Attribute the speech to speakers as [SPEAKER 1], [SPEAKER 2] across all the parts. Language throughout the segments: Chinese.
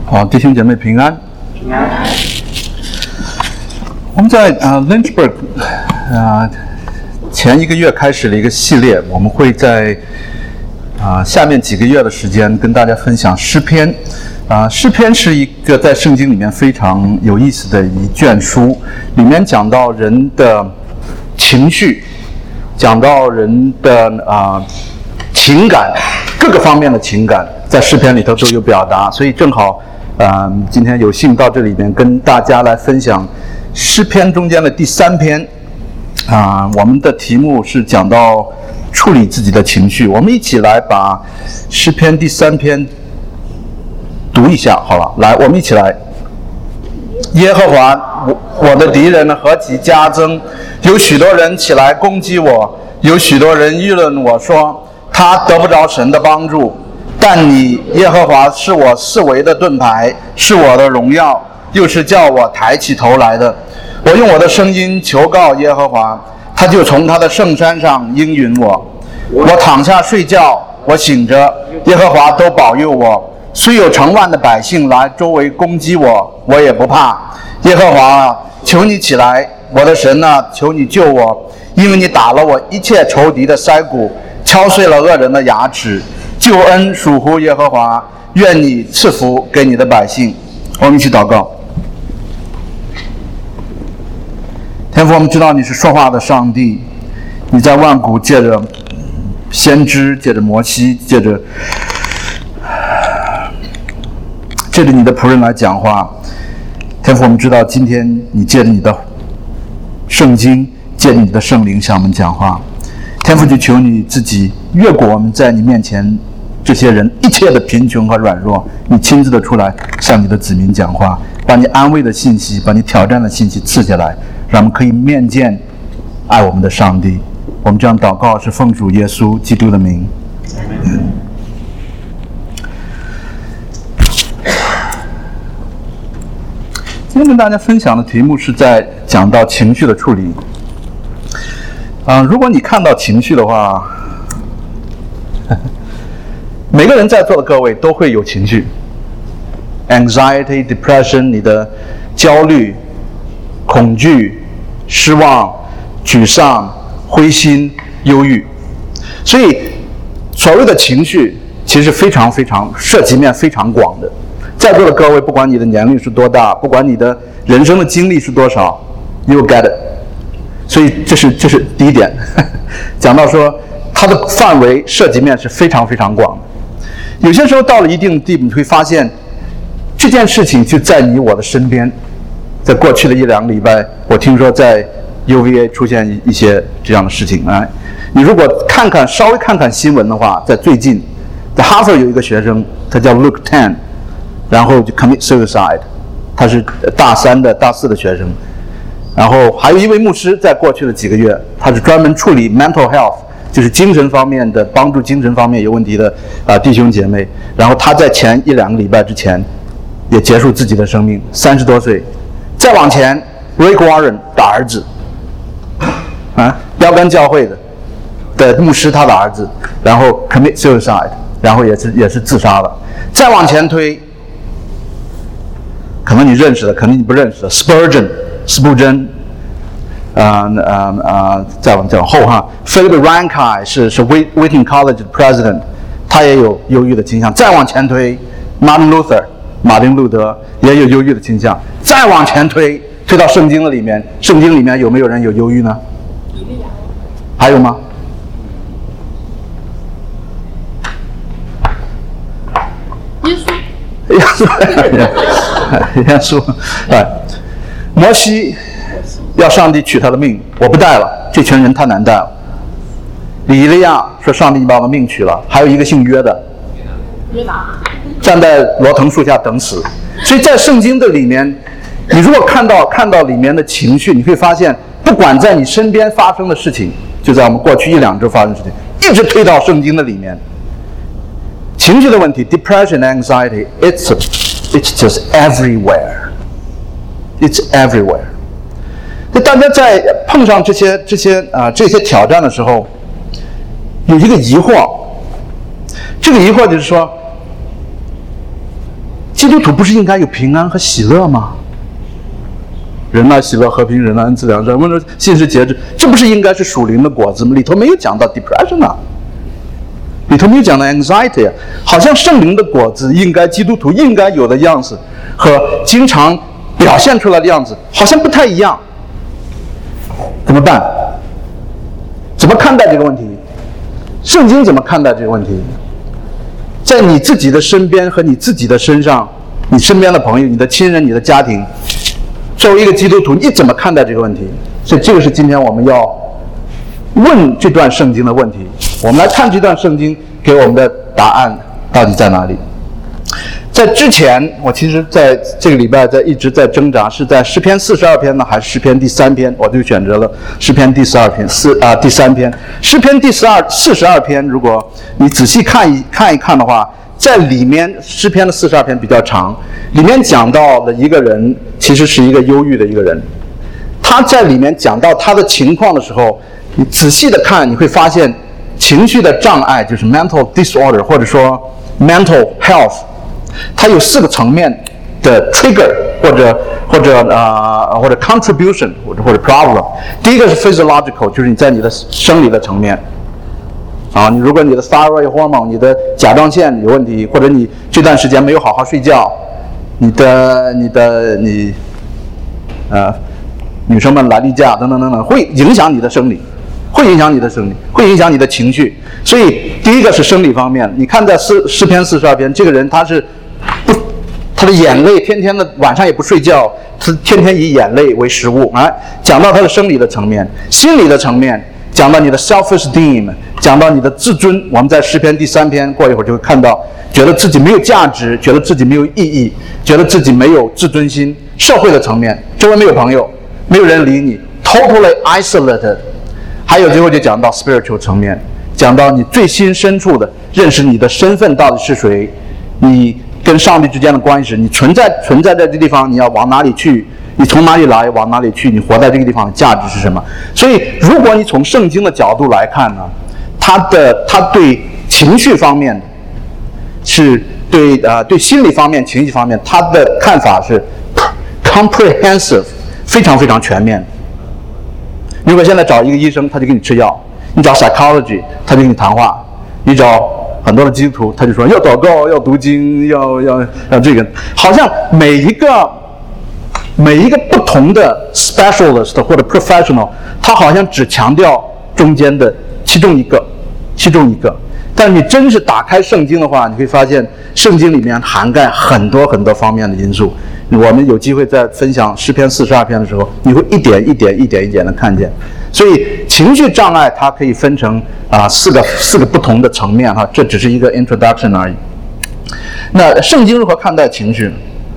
[SPEAKER 1] 好，弟兄姐妹平安。
[SPEAKER 2] 平安。
[SPEAKER 1] 我们在Lynchburg 前1个月开始了一个系列，我们会在下面几个月的时间跟大家分享诗篇。诗篇是一个在圣经里面非常有意思的一卷书，里面讲到人的情绪，讲到人的情感，各个方面的情感在诗篇里头都有表达，所以正好今天有幸到这里面跟大家来分享诗篇中间的第3篇。我们的题目是讲到处理自己的情绪，我们一起来把诗篇第3篇读一下好了。来，我们一起来。耶和华，我的敌人何其加增，有许多人起来攻击我，有许多人议论我说，他得不着神的帮助。但你耶和华是我四围的盾牌，是我的荣耀，又是叫我抬起头来的。我用我的声音求告耶和华，他就从他的圣山上应允我。我躺下睡觉，我醒着，耶和华都保佑我。虽有成万的百姓来周围攻击我，我也不怕。耶和华啊，求你起来，我的神啊，求你救我，因为你打了我一切仇敌的腮骨，敲碎了恶人的牙齿。救恩属乎耶和华，愿你赐福给你的百姓。我们一起祷告。天父，我们知道你是说话的上帝，你在万古借着先知，借着摩西，借着你的仆人来讲话。天父，我们知道今天你借着你的圣经，借着你的圣灵向我们讲话。天父，就求你自己越过我们在你面前这些人一切的贫穷和软弱，你亲自的出来向你的子民讲话，把你安慰的信息，把你挑战的信息赐下来，让我们可以面见爱我们的上帝。我们这样祷告是奉主耶稣基督的名。今天跟大家分享的题目是在讲到情绪的处理。如果你看到情绪的话，每个人在座的各位都会有情绪 ，anxiety, depression， 你的焦虑、恐惧、失望、沮丧、灰心、忧郁。所以所谓的情绪其实非常涉及面非常广的。在座的各位，不管你的年龄是多大，不管你的人生的经历是多少 ，you get it。所以这是第一点，讲到说它的范围涉及面是非常广的。有些时候到了一定地步，你会发现这件事情就在你我的身边。在过去的1-2个礼拜，我听说在 UVA 出现一些这样的事情啊。你如果稍微看看新闻的话，在最近，在哈佛有一个学生，他叫 Luke Tan， 然后就 commit suicide， 他是大3的大4的学生。然后还有一位牧师，在过去的几个月，他是专门处理 mental health， 就是精神方面的，帮助精神方面有问题的弟兄姐妹。然后他在前1-2个礼拜之前也结束自己的生命，30多岁。再往前 ，Rick Warren 的儿子，标杆教会的牧师，他的儿子，然后 commit suicide， 然后也是自杀了。再往前推，可能你认识的，可能你不认识的 斯布珍，再往后哈 ，Philip Rankai 是 Wheaton College 的 President， 他也有忧郁的倾向。再往前推 马丁路德也有忧郁的倾向。再往前推到圣经里面有没有人有忧郁呢？还有吗？耶稣，摩西要上帝取他的命，我不带了，这群人太难带了。以利亚说上帝把我的命取了，还有一个姓约的，站在罗藤树下等死。所以在圣经的里面，你如果看到里面的情绪，你会发现，不管在你身边发生的事情，就在我们过去1-2周发生的事情，一直推到圣经的里面。情绪的问题 ，depression, anxiety, it's just everywhere. It's everywhere. 那大家在碰上这些挑战的时候，有一个疑惑，这个疑惑就是说， 基督徒不是应该有平安和喜乐吗？仁爱、喜乐、和平、忍耐、恩慈、良善、温柔、信实、节制，这不是应该是属灵的果子吗？里头没有讲到 depression 啊，里头没有讲到 anxiety 啊，好像圣灵的果子应该基督徒应该有的样子和经常表现出来的样子好像不太一样，怎么办？怎么看待这个问题？圣经怎么看待这个问题？在你自己的身边和你自己的身上，你身边的朋友、你的亲人、你的家庭，作为一个基督徒，你怎么看待这个问题？所以这个是今天我们要问这段圣经的问题。我们来看这段圣经给我们的答案到底在哪里。在之前，我其实在这个礼拜一直在挣扎，是在诗篇42篇呢，还是诗篇第3篇？我就选择了诗篇第42篇，第3篇。诗篇第42篇，如果你仔细看一看的话，在里面诗篇的42篇比较长，里面讲到的一个人其实是一个忧郁的一个人。他在里面讲到他的情况的时候，你仔细的看，你会发现情绪的障碍就是 mental disorder， 或者说 mental health。它有4个层面的 trigger 或者 contribution 或者 problem。第一个是 physiological， 就是你在你的生理的层面啊，如果你的 thyroid hormone 你的甲状腺有问题，或者你这段时间没有好好睡觉，女生们来例假等等等等，会影响你的生理，会影响你的情绪。所以第一个是生理方面，你看在诗篇42篇，这个人他的眼泪天天的晚上也不睡觉，他天天以眼泪为食物，讲到他的生理的层面。心理的层面讲到你的 self-esteem， 讲到你的自尊。我们在诗篇第3篇过一会儿就会看到，觉得自己没有价值，觉得自己没有意义，觉得自己没有自尊心。社会的层面，周围没有朋友，没有人理你， totally isolated。 还有最后就讲到 spiritual 层面，讲到你最心深处的认识你的身份到底是谁，你跟上帝之间的关系，你存在在这个地方，你要往哪里去，你从哪里来往哪里去，你活在这个地方的价值是什么。所以如果你从圣经的角度来看呢，他对情绪方面是对心理方面情绪方面，他的看法是 comprehensive， 非常非常全面。如果现在找一个医生，他就给你吃药；你找 psychology， 他就给你谈话；你找很多的基督徒，他就说要祷告、要读经、要这个。好像每一个不同的 specialist 或者 professional， 他好像只强调中间的其中一个。但是你真是打开圣经的话，你会发现圣经里面涵盖很多很多方面的因素。我们有机会在分享诗篇42篇的时候，你会一点一点的看见。所以情绪障碍它可以分成四个不同的层面哈，这只是一个 introduction 而已。那圣经如何看待情绪？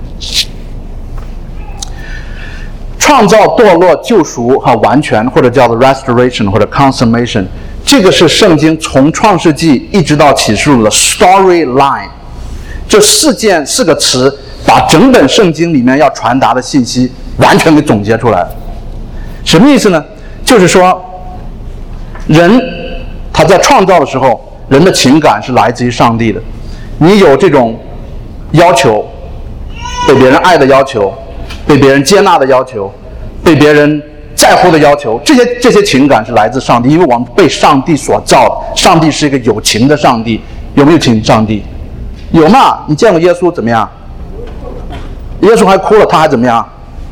[SPEAKER 1] 创造、堕落、救赎和完全，或者叫做 restoration 或者 consummation， 这个是圣经从创世纪一直到启示录的 storyline， 这四个词把整本圣经里面要传达的信息完全给总结出来了。什么意思呢？就是说人他在创造的时候，人的情感是来自于上帝的。你有这种要求，被别人爱的要求，被别人接纳的要求，被别人在乎的要求，这些情感是来自上帝，因为我们被上帝所造。上帝是一个有情的上帝。有没有情上帝？有嘛？你见过耶稣怎么样？耶稣还哭了，他还怎么样？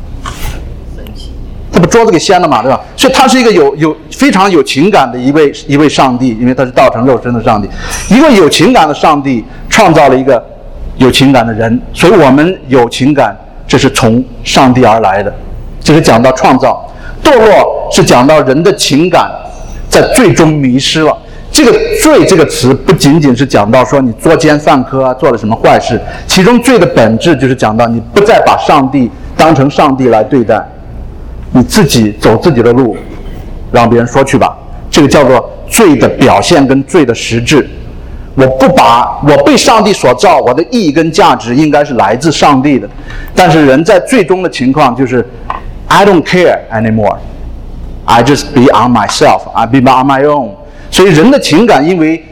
[SPEAKER 1] 他把桌子给掀了嘛，对吧？所以他是一个有非常有情感的一位上帝，因为他是道成肉身的上帝。一个有情感的上帝创造了一个有情感的人，所以我们有情感，这是从上帝而来的。这是讲到创造。堕落是讲到人的情感在最终迷失了。这个罪这个词不仅仅是讲到说你作奸犯科做了什么坏事，其中罪的本质就是讲到你不再把上帝当成上帝来对待，你自己走自己的路，让别人说去吧。这个叫做罪的表现跟罪的实质。我被上帝所造，我的意义跟价值应该是来自上帝的，但是人在最终的情况就是 I don't care anymore, I just be on myself, I be on my own。 所以人的情感因为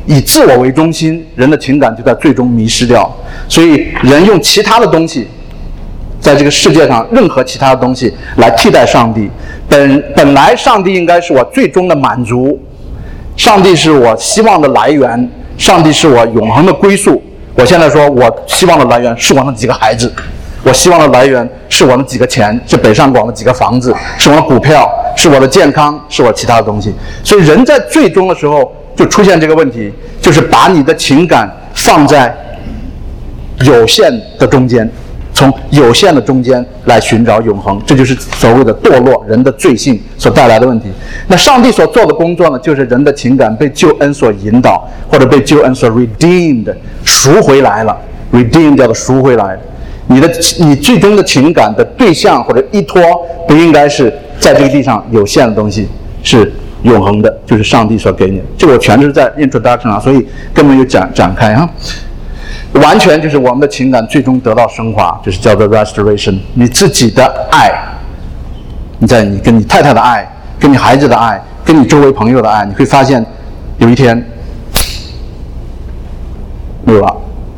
[SPEAKER 1] 以自我为中心，人的情感就在最终迷失掉。所以人用其他的东西，在这个世界上任何其他的东西来替代上帝。本来上帝应该是我最终的满足，上帝是我希望的来源，上帝是我永恒的归宿。我现在说我希望的来源是我那几个孩子，我希望的来源是我那几个钱，是北上广的几个房子，是我的股票，是我的健康，是我其他的东西。所以人在最终的时候就出现这个问题，就是把你的情感放在有限的中间，从有限的中间来寻找永恒，这就是所谓的堕落，人的罪性所带来的问题。那上帝所做的工作呢，就是人的情感被救恩所引导，或者被救恩所 redeemed 赎回来了。redeemed 叫做赎回来了。你最终的情感的对象或者依托，不应该是在这个地上有限的东西，是永恒的，就是上帝所给你的。这个我全是在 introduction 啊，所以根本就展开啊。完全就是我们的情感最终得到升华，就是叫做 restoration。你自己的爱，你跟你太太的爱，跟你孩子的爱，跟你周围朋友的爱，你会发现有一天没有了。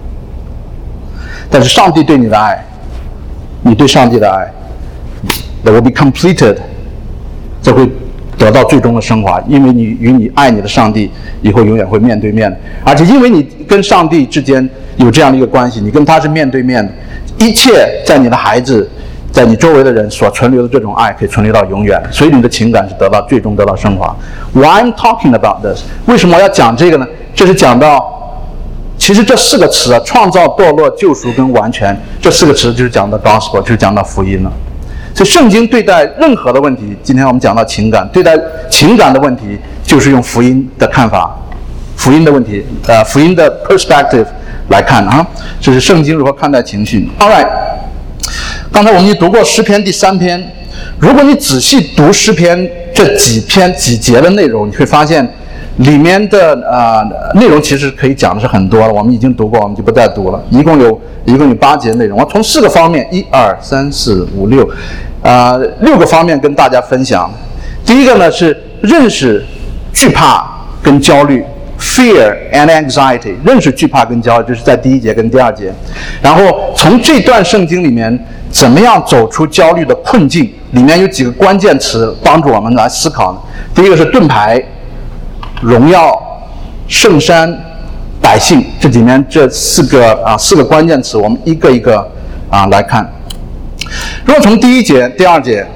[SPEAKER 1] 但是上帝对你的爱，你对上帝的爱 that will be completed， 这会得到最终的升华，因为你与你爱你的上帝以后永远会面对面，而且因为你跟上帝之间有这样的一个关系，你跟他是面对面的，一切在你的孩子，在你周围的人所存留的这种爱可以存留到永远，所以你的情感是最终得到升华。Why I'm talking about this？ 为什么我要讲这个呢？这是讲到，其实这四个词啊，创造、堕落、救赎跟完全，这四个词就是讲到 gospel， 就是讲到福音了。所以圣经对待任何的问题，今天我们讲到情感，对待情感的问题，就是用福音的看法，福音的问题，福音的 perspective 来看啊，这是圣经如何看待情绪。All right， 刚才我们已读过诗篇第3篇，如果你仔细读诗篇这几节的内容，你会发现里面的内容其实可以讲的是很多了，我们已经读过，我们就不再读了。一共有8节内容，我从4个方面，1、2、3、4、5、6，6个方面跟大家分享。第一个呢是认识惧怕跟焦虑 ，fear and anxiety， 认识惧怕跟焦虑，这是在第1节跟第2节。然后从这段圣经里面，怎么样走出焦虑的困境？里面有几个关键词帮助我们来思考。第一个是盾牌、荣耀、圣山、百姓，这里面这四个关键词，我们一个一个来看。如果从第1节、第2节，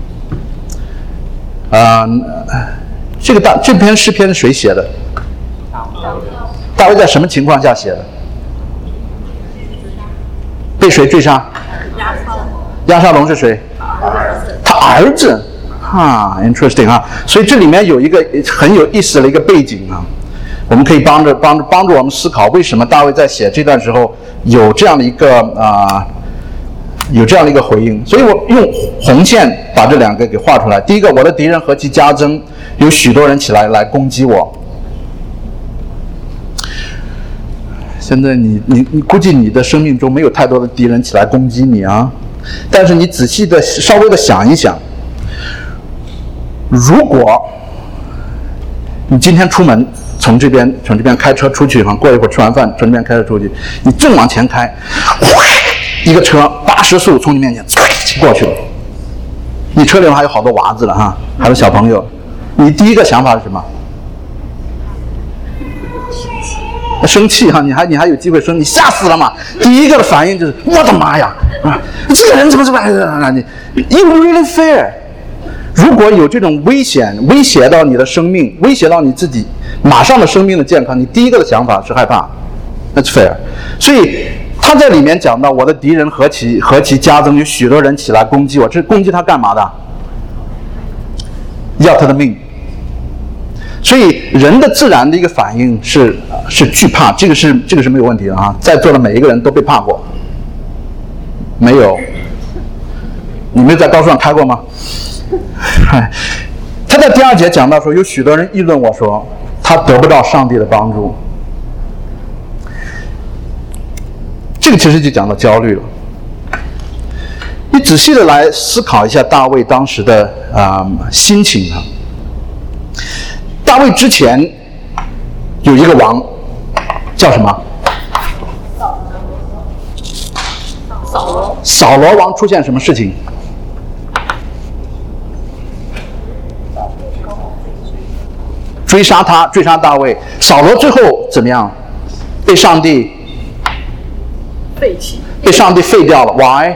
[SPEAKER 1] 这篇诗篇是谁写的？大卫在什么情况下写的？被谁追杀？押沙龙是谁？他儿子。interesting 啊，所以这里面有一个很有意思的一个背景啊，我们可以帮助我们思考为什么大卫在写这段时候有这样的一个回应。所以我用红线把这两个给画出来。第一个，我的敌人何其加增，有许多人起来攻击我。现在你估计你的生命中没有太多的敌人起来攻击你啊，但是你仔细的稍微的想一想。如果你今天出门，从这边开车出去，过一会儿吃完饭从这边开车出去，你正往前开，一个车80速从你面前过去了，你车里还有好多娃子了还有小朋友，你第一个想法是什么？生气你还有机会生，你吓死了嘛？第一个的反应就是我的妈呀这个人怎么你 You really fair？如果有这种危险威胁到你的生命，威胁到你自己马上的生命的健康，你第一个的想法是害怕。That's fair。所以他在里面讲到，我的敌人何其加增，有许多人起来攻击我，这是攻击他干嘛的？要他的命。所以人的自然的一个反应是惧怕，这个是没有问题的在座的每一个人都被怕过，没有？你没有在高速上开过吗？他在第2节讲到说，有许多人议论我说，他得不到上帝的帮助。这个其实就讲到焦虑了。你仔细的来思考一下大卫当时的心情大卫之前有一个王，叫什么？扫罗王出现什么事情？追杀他，追杀大卫。扫罗最后怎么样？被上帝
[SPEAKER 2] 废弃，
[SPEAKER 1] 被上帝废掉了。Why？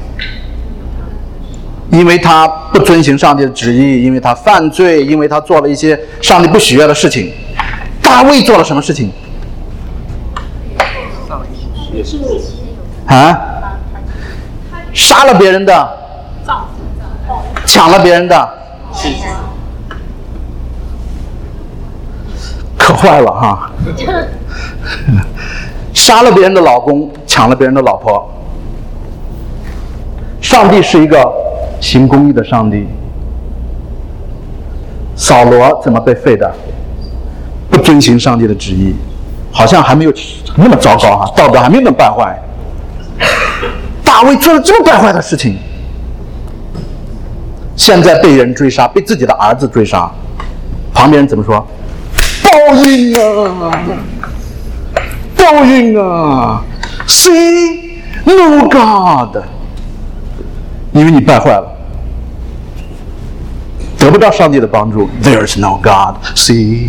[SPEAKER 1] 因为他不遵行上帝的旨意，因为他犯罪，因为他做了一些上帝不喜悦的事情。大卫做了什么事情？啊？杀了别人的，抢了别人的，可坏了哈！杀了别人的老公，抢了别人的老婆。上帝是一个行公义的上帝。扫罗怎么被废的？不遵行上帝的旨意，好像还没有那么糟糕哈，道德还没有那么败坏。大卫做了这么败坏的事情，现在被人追杀，被自己的儿子追杀，旁边人怎么说？报应啊！报应啊 ！See no God， 因为你败坏了，得不到上帝的帮助。There's no God。See，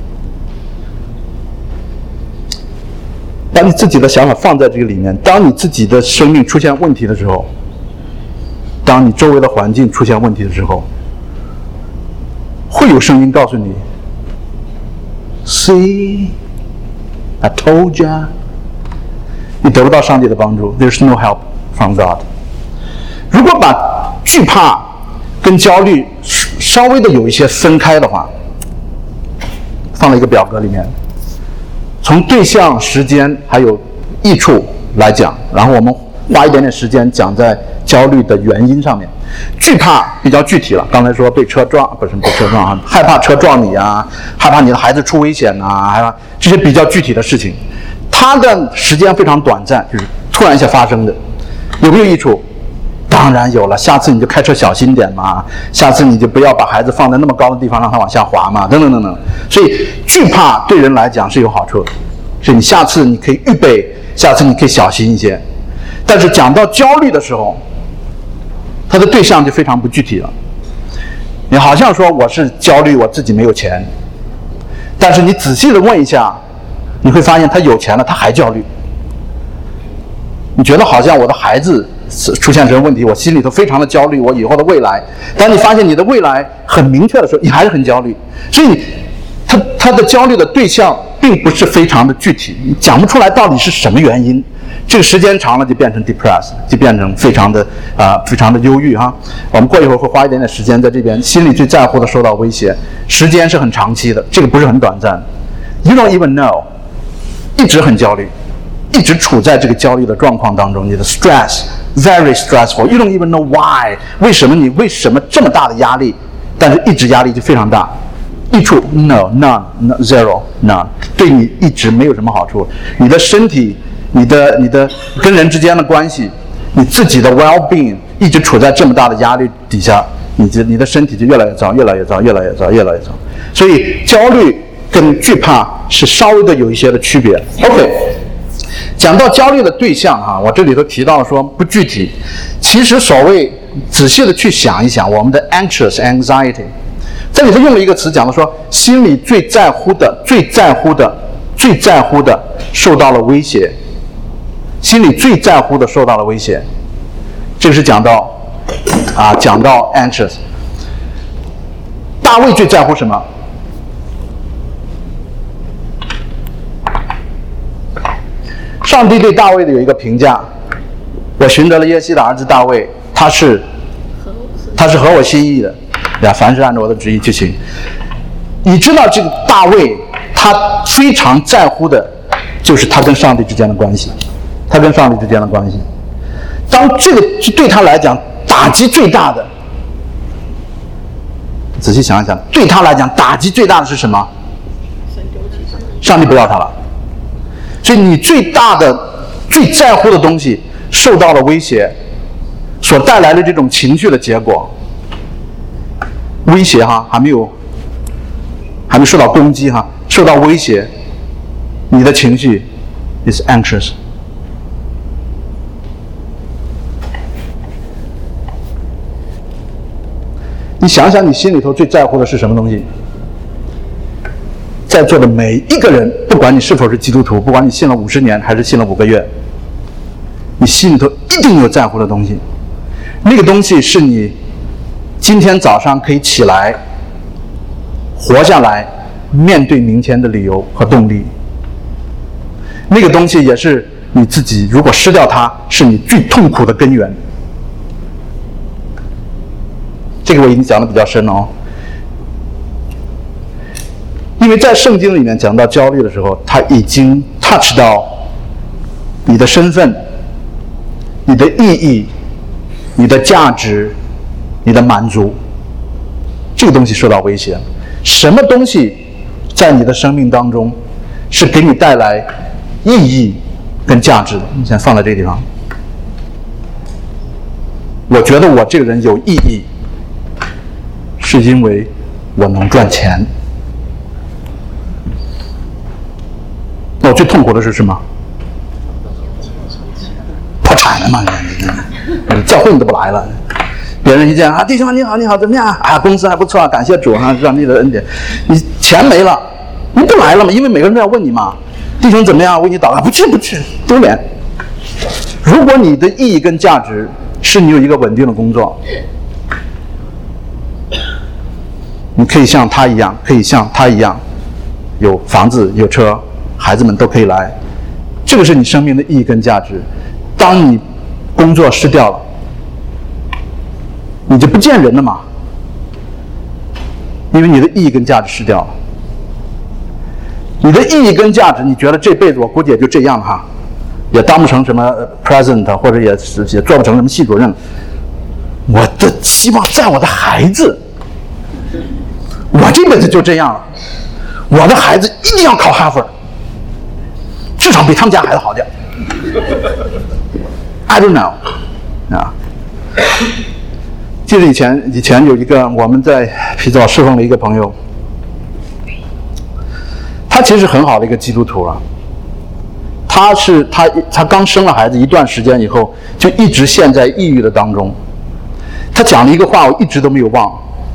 [SPEAKER 1] 把你自己的想法放在这个里面。当你自己的生命出现问题的时候，当你周围的环境出现问题的时候，会有声音告诉你 ：See， I told you。你得不到上帝的帮助。There's no help from God。如果把惧怕跟焦虑稍微的有一些分开的话，放在一个表格里面，从对象、时间还有益处来讲，然后我们花一点点时间讲在焦虑的原因上面。惧怕比较具体了，刚才说被车撞，不是被车撞啊，害怕车撞你啊，害怕你的孩子出危险啊，害怕这些比较具体的事情，它的时间非常短暂，就是突然一下发生的。有没有益处？当然有了，下次你就开车小心点嘛，下次你就不要把孩子放在那么高的地方让他往下滑嘛，等等等等。所以惧怕对人来讲是有好处的，所以你下次你可以预备，下次你可以小心一些。但是讲到焦虑的时候，它的对象就非常不具体了。你好像说我是焦虑我自己没有钱，但是你仔细的问一下，你会发现他有钱了他还焦虑。你觉得好像我的孩子出现什么问题，我心里头非常的焦虑，我以后的未来。当你发现你的未来很明确的时候，你还是很焦虑。所以他的焦虑的对象并不是非常的具体，你讲不出来到底是什么原因。这个时间长了就变成 depressed， 就变成非常的忧郁哈。我们过一会儿会花一点点时间在这边。心里最在乎的受到威胁，时间是很长期的，这个不是很短暂。You don't even know， 一直很焦虑，一直处在这个焦虑的状况当中。你的 stress very stressful， you don't even know why， 为什么这么大的压力？但是一直压力就非常大。益处 no none zero none， 对你一直没有什么好处。你的身体。你的跟人之间的关系，你自己的 well-being 一直处在这么大的压力底下，你的身体就越来越糟，越来越糟，越来越糟，越来越糟。所以焦虑跟惧怕是稍微的有一些的区别。OK， 讲到焦虑的对象哈，我这里头提到了说不具体，其实所谓仔细的去想一想，我们的 anxious anxiety， 这里头用了一个词讲的说，心里最在乎的受到了威胁。心里最在乎的受到了威胁，这个是讲到 anxious。大卫最在乎什么？上帝对大卫的有一个评价：我寻得了耶西的儿子大卫，他是合我心意的，凡是按照我的旨意就行。你知道这个大卫，他非常在乎的就是他跟上帝之间的关系。当这个对他来讲打击最大的，仔细想一想，对他来讲打击最大的是什么？上帝不要他了。所以你最在乎的东西受到了威胁，所带来的这种情绪的结果，威胁哈，还没受到攻击哈，受到威胁， 你的情绪 is anxious。你想想，你心里头最在乎的是什么东西？在座的每一个人，不管你是否是基督徒，不管你信了50年还是信了5个月，你心里头一定有在乎的东西。那个东西是你今天早上可以起来活下来面对明天的理由和动力。那个东西也是你自己如果失掉它，是你最痛苦的根源。这个我已经讲得比较深了哦，因为在圣经里面讲到焦虑的时候，它已经 touch 到你的身份、你的意义、你的价值、你的满足，这个东西受到威胁。什么东西在你的生命当中是给你带来意义跟价值的？你先放在这个地方。我觉得我这个人有意义，是因为我能赚钱。那我最痛苦的是什么？破产了嘛？教会你都不来了，别人一见啊，弟兄你好，你好，怎么样啊？公司还不错啊，感谢主啊，上帝的恩典。你钱没了，你不来了嘛？因为每个人都要问你嘛，弟兄怎么样？为你祷告，不去，丢脸。如果你的意义跟价值是你有一个稳定的工作，你可以像他一样，有房子有车，孩子们都可以来，这个是你生命的意义跟价值。当你工作失掉了，你就不见人了嘛，因为你的意义跟价值失掉了。你的意义跟价值，你觉得这辈子我估计也就这样哈，也当不成什么 president， 或者也做不成什么系主任。我的希望在我的孩子，我这辈子就这样了。我的孩子一定要考哈佛，至少比他们家孩子好点。I don't know 啊。记得以前有一个我们在皮早侍奉的一个朋友，他其实很好的一个基督徒了。他刚生了孩子一段时间以后，就一直陷在抑郁的当中。他讲了一个话，我一直都没有忘。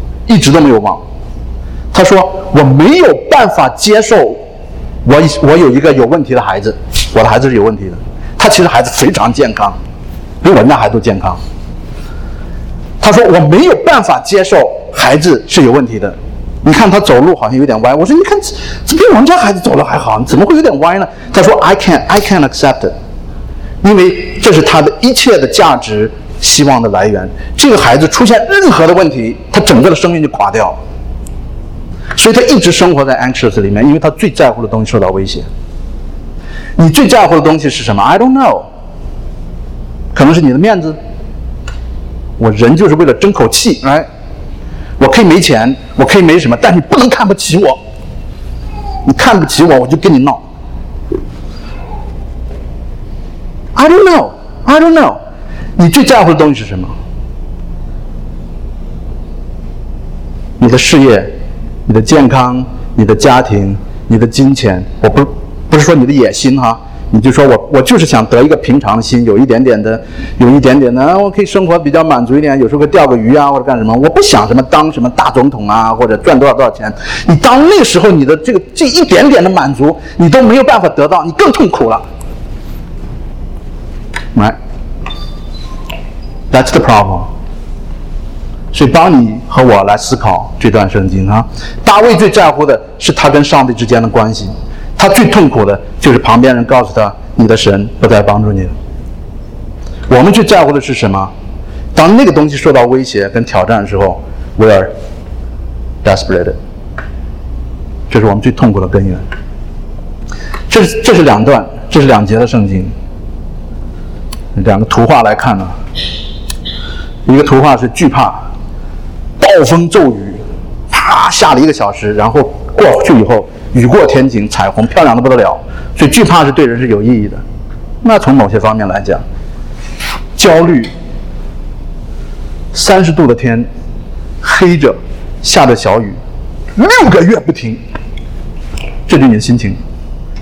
[SPEAKER 1] 他说：“我没有办法接受我有一个有问题的孩子，我的孩子是有问题的。他其实孩子非常健康，比我们家孩子都健康。他说我没有办法接受孩子是有问题的。你看他走路好像有点歪。我说你看这比我们家孩子走路还好，你怎么会有点歪呢？他说 I can't accept it， 因为这是他的一切的价值希望的来源。这个孩子出现任何的问题，他整个的生命就垮掉了。所以他一直生活在 anxious 里面，因为他最在乎的东西受到威胁。你最在乎的东西是什么 ？I don't know， 可能是你的面子。我人就是为了争口气，哎，我可以没钱，我可以没什么，但你不能看不起我。你看不起我，我就跟你闹。I don't know， 你最在乎的东西是什么？你的事业、你的健康、你的家庭、你的金钱。我不是说你的野心哈，你就说我就是想得一个平常的心，有一点点的，我可以生活比较满足一点，有时候会钓个鱼啊或者干什么。我不想什么当什么大总统啊，或者赚多少钱。你当那时候你的这一点点的满足，你都没有办法得到，你更痛苦了。Right? That's the problem. 所以帮你和我来思考这段圣经啊。大卫最在乎的是他跟上帝之间的关系。他最痛苦的就是旁边人告诉他，你的神不再帮助你了。我们最在乎的是什么？当那个东西受到威胁跟挑战的时候 ，we are desperate。这是我们最痛苦的根源。这是两段，这是2节的圣经。2个图画来看呢，一个图画是惧怕，暴风骤雨，啪下了1个小时，然后过去以后。雨过天晴，彩虹漂亮的不得了，所以惧怕是对人是有意义的。那从某些方面来讲，焦虑，30度的天，黑着，下着小雨，6个月不停，这就是你的心情 ，depression。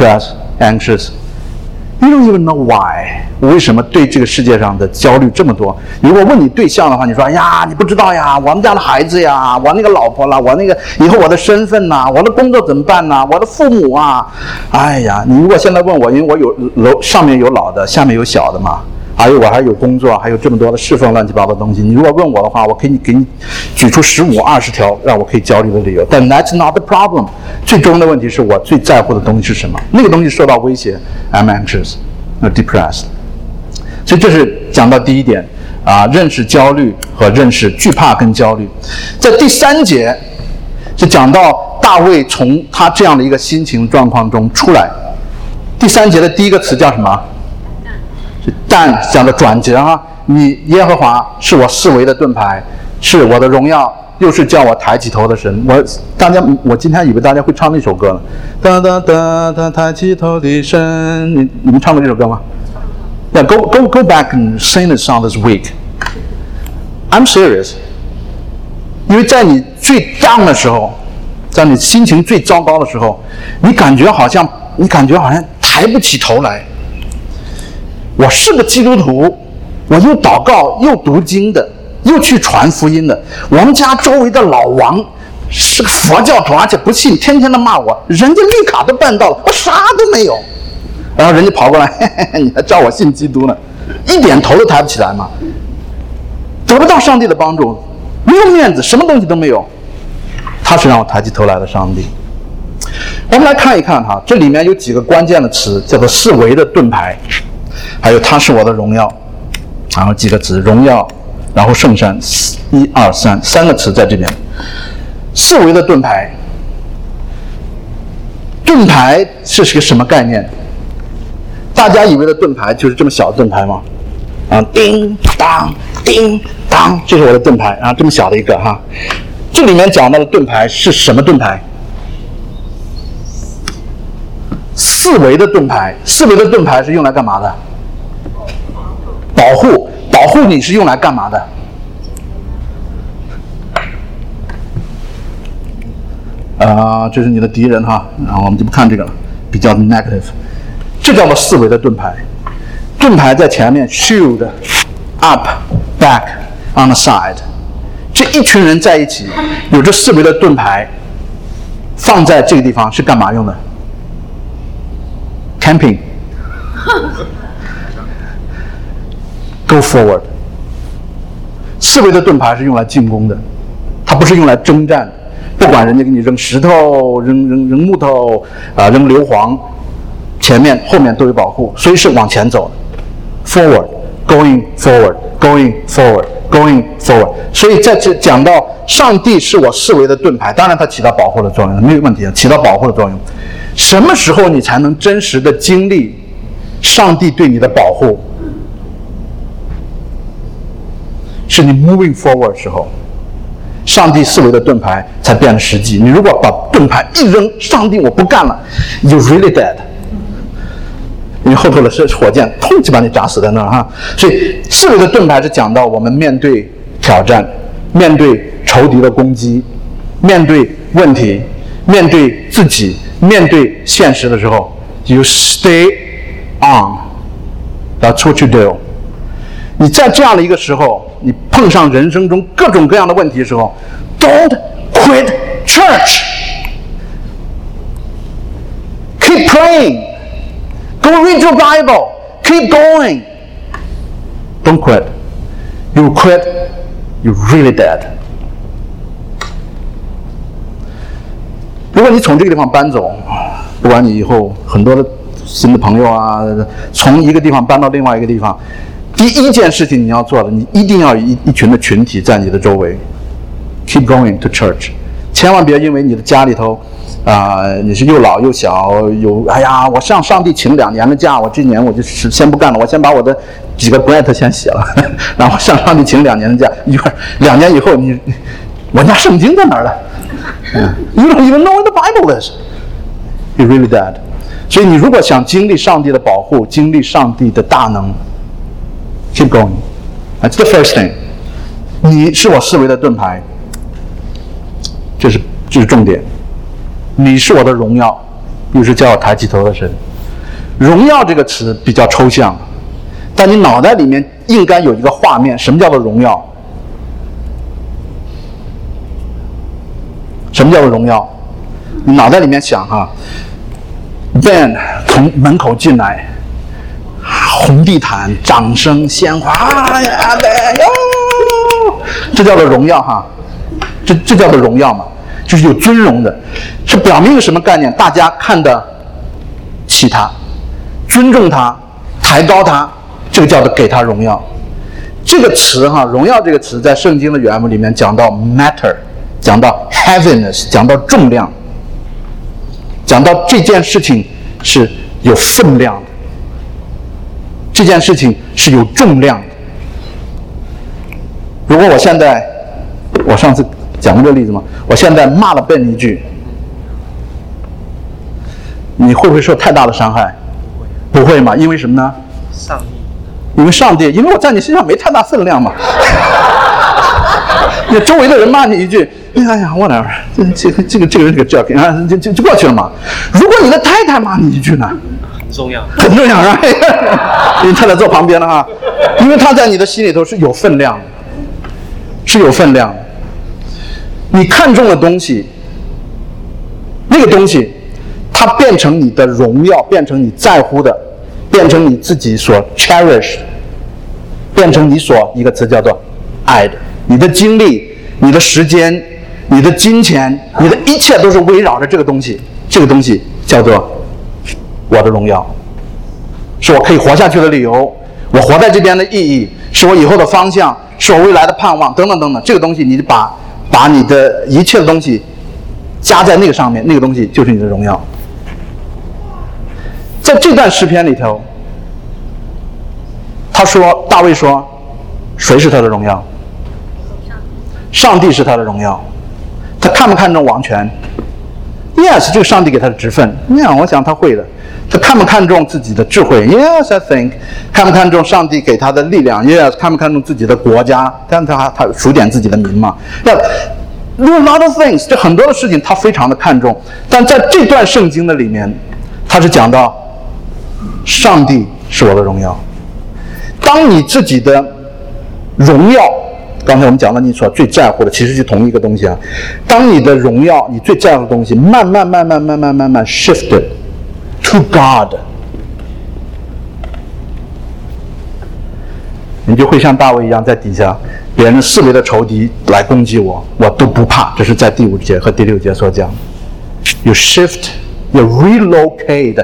[SPEAKER 1] depressed, anxious. You don't even know why. 为什么对这个世界上的焦虑这么多？如果问你对象的话，你说：“哎呀，你不知道呀，我们家的孩子呀，我那个老婆啦，我那个以后我的身份呐，我的工作怎么办呐，我的父母啊，哎呀，你如果现在问我，因为我有上面有老的，下面有小的嘛。”我还有工作，还有这么多的侍奉乱七八糟的东西。你如果问我的话，我可以给你举出15、20条让我可以焦虑的理由。但 that's not the problem。最终的问题是我最在乎的东西是什么？那个东西受到威胁 ，I'm anxious, or depressed。所以这是讲到第一点认识焦虑和认识惧怕跟焦虑。在第3节是讲到大卫从他这样的一个心情状况中出来。第3节的第一个词叫什么？但讲的转折你耶和华是我四围的盾牌，是我的荣耀，又是叫我抬起头的神。我今天以为大家会唱那首歌了，哒哒哒哒抬起头的神。你们唱过这首歌吗？Yeah, go back and sing this song this week. I'm serious. 因为在你最 down 的时候，在你心情最糟糕的时候，你感觉好像抬不起头来。我是个基督徒，我又祷告又读经的，又去传福音的。我们家周围的老王是个佛教徒，而且不信，天天的骂我。人家绿卡都办到了，我啥都没有。然后人家跑过来，嘿嘿嘿，你还叫我信基督呢？一点头都抬不起来嘛，得不到上帝的帮助，没有面子，什么东西都没有。他是让我抬起头来的上帝。我们来看一看这里面有几个关键的词，叫做四围的盾牌。还有他是我的荣耀，然后几个词，荣耀，然后圣山，1、2、3，三个词在这边。四围的盾牌，盾牌是个什么概念？大家以为的盾牌就是这么小的盾牌吗？叮当叮当，这是我的盾牌这么小的一个这里面讲到的盾牌是什么盾牌？四围的盾牌，四围的盾牌是用来干嘛的？保护你是用来干嘛的？这是你的敌人然后我们就不看这个了，比较 negative。这叫做四围的盾牌。盾牌在前面 ，shield up back on the side。这一群人在一起，有这四围的盾牌，放在这个地方是干嘛用的？Camping. Go forward. 四围的盾牌是用来进攻的，它不是用来征战的。不管人家给你扔石头、扔木头扔硫磺，前面后面都有保护，所以是往前走的。Forward, going forward, going forward, going forward. 所以在这讲到上帝是我四围的盾牌，当然它起到保护的作用，没有问题，起到保护的作用。什么时候你才能真实的经历上帝对你的保护？是你 moving forward 的时候，上帝四围的盾牌才变得实际。你如果把盾牌一扔，上帝我不干了 ，you really dead。因为后头的是火箭，砰就把你砸死在那儿所以四围的盾牌是讲到我们面对挑战、面对仇敌的攻击、面对问题、面对自己、面对现实的时候 ，you stay on. That's what you do. 你在这样的一个时候，你碰上人生中各种各样的问题的时候 ，Don't quit church. Keep praying. Go read your Bible. Keep going. Don't quit. You quit, you're really dead. 如果你从这个地方搬走，不管你以后很多的新的朋友从一个地方搬到另外一个地方，第一件事情你要做的，你一定要有一群的群体在你的周围。Keep going to church. 千万别因为你的家里头你是又老又小，我向上帝请2年的假，我这年我就先不干了，我先把我的几个 grant 先写了，然后向上帝请2年的假。2年以后我家圣经在哪儿了？You don't even know what the Bible is. You're really dead. 所以你如果想经历上帝的保护，经历上帝的大能 ，keep going. That's the first thing. 你是我四围的盾牌，这是重点。你是我的荣耀， 又是叫我抬起头的神。荣耀这个词比较抽象，但你脑袋里面应该有一个画面，什么叫做荣耀？什么叫做荣耀？你脑袋里面想哈 ，Ben 从门口进来，红地毯、掌声、鲜花，呀 Ben 哟，这叫做荣耀哈，这叫做荣耀嘛，就是有尊荣的，是表明一个什么概念？大家看得起他，尊重他，抬高他，这个叫做给他荣耀。这个词哈，荣耀这个词在圣经的原文里面讲到 matter， 讲到 heaviness， 讲到重量，讲到这件事情是有分量的，这件事情是有重量的。如果我上次讲过这个例子吗？我现在骂了Ben一句，你会不会受太大的伤害？不会嘛？因为什么呢？上帝，因为我在你身上没太大分量嘛。你周围的人骂你一句，哎呀 ，whatever， 这个人这个 jerk 啊，就过去了嘛。如果你的太太骂你一句呢？很重要，是吧？你太太坐旁边了哈，因为她在你的心里头是有分量的，是有分量的。你看重的东西，那个东西，它变成你的荣耀，变成你在乎的，变成你自己所 cherish， 变成你所一个词叫做爱的。你的精力、你的时间、你的金钱、你的一切都是围绕着这个东西。这个东西叫做我的荣耀，是我可以活下去的理由，我活在这边的意义，是我以后的方向，是我未来的盼望，等等等等。这个东西，你把你的一切的东西加在那个上面，那个东西就是你的荣耀。在这段诗篇里头，大卫说，谁是他的荣耀？上帝是他的荣耀。他看不看重王权？ Yes， 这个上帝给他的职分，我想他会的。他看不看重自己的智慧 ？Yes， I think。看不看重上帝给他的力量 ？Yes， 看不看重自己的国家？但他数点自己的民嘛。有 a lot of things， 这很多的事情他非常的看重。但在这段圣经的里面，他是讲到上帝是我的荣耀。当你自己的荣耀，刚才我们讲了，你所最在乎的其实是同一个东西啊。当你的荣耀，你最在乎的东西，慢慢 shifted to God， 你就会像大卫一样，在底下，别人四围的仇敌来攻击我，我都不怕。这是在第5节和第6节所讲。You shift, you relocate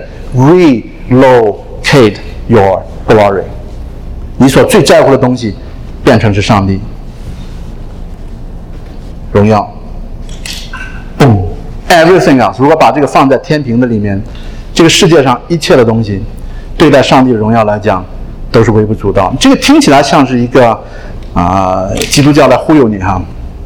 [SPEAKER 1] your glory。你所最在乎的东西，变成是上帝。荣耀 ，boom， everything else。如果把这个放在天平的里面，这个世界上一切的东西，对待上帝的荣耀来讲，都是微不足道。这个听起来像是一个基督教来忽悠你哈。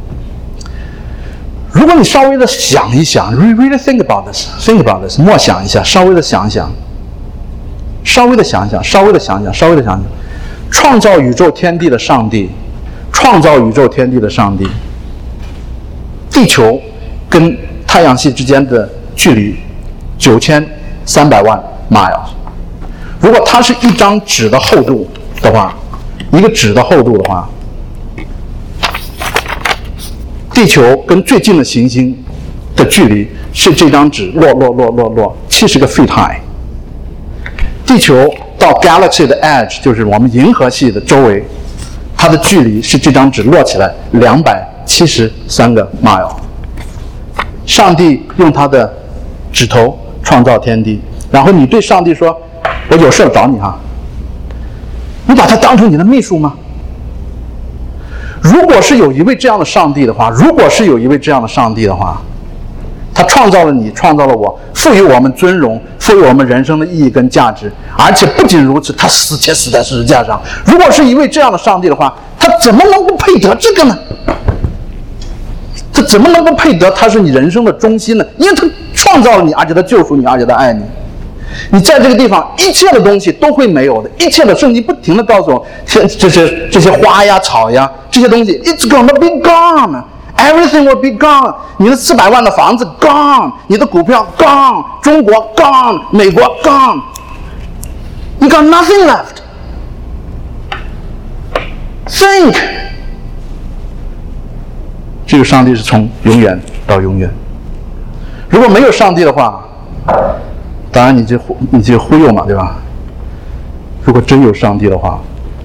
[SPEAKER 1] 如果你稍微的想一想 ，really think about this， 默想一下，稍微的想一想，创造宇宙天地的上帝，地球跟太阳系之间的距离9300万 miles。如果它是一张纸的厚度的话，地球跟最近的行星的距离是这张纸落70个 feet high。地球到 galaxy 的 edge， 就是我们银河系的周围，它的距离是这张纸落起来273个 mile。上帝用他的指头创造天地，然后你对上帝说：“我有事找你哈。”你把他当成你的秘书吗？如果是有一位这样的上帝的话，他创造了你，创造了我，赋予我们尊荣，赋予我们人生的意义跟价值，而且不仅如此，他死在十字架上。如果是一位这样的上帝的话，他怎么能够配得这个呢？他怎么能够配得他是你人生的中心呢？因为他创造了你，而且他救赎你，而且他爱你。你在这个地方，一切的东西都会没有的，一切的圣经不停地告诉我，这些花呀、草呀这些东西 ，it's gonna be gone。 everything will be gone。你的400万的房子 gone， 你的股票 gone， 中国 gone， 美国 gone， you got nothing left。Think， 这个上帝是从永远到永远。如果没有上帝的话，当然你就忽悠嘛，对吧？如果真有上帝的话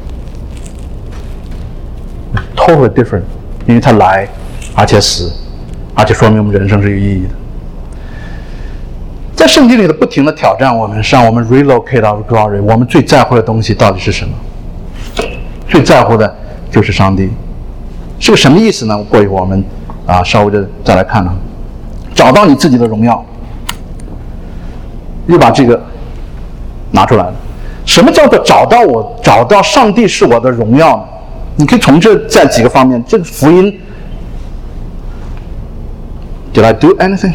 [SPEAKER 1] ，totally different， 因为他来，而且死，而且说明我们人生是有意义的。在圣经里的不停的挑战我们，让我们 relocate our glory。我们最在乎的东西到底是什么？最在乎的就是上帝，是个什么意思呢？过一会儿我们稍微的再来看看。找到你自己的荣耀，又把这个拿出来了。什么叫做找到上帝是我的荣耀呢？你可以从这在几个方面，这个福音 Did I do anything？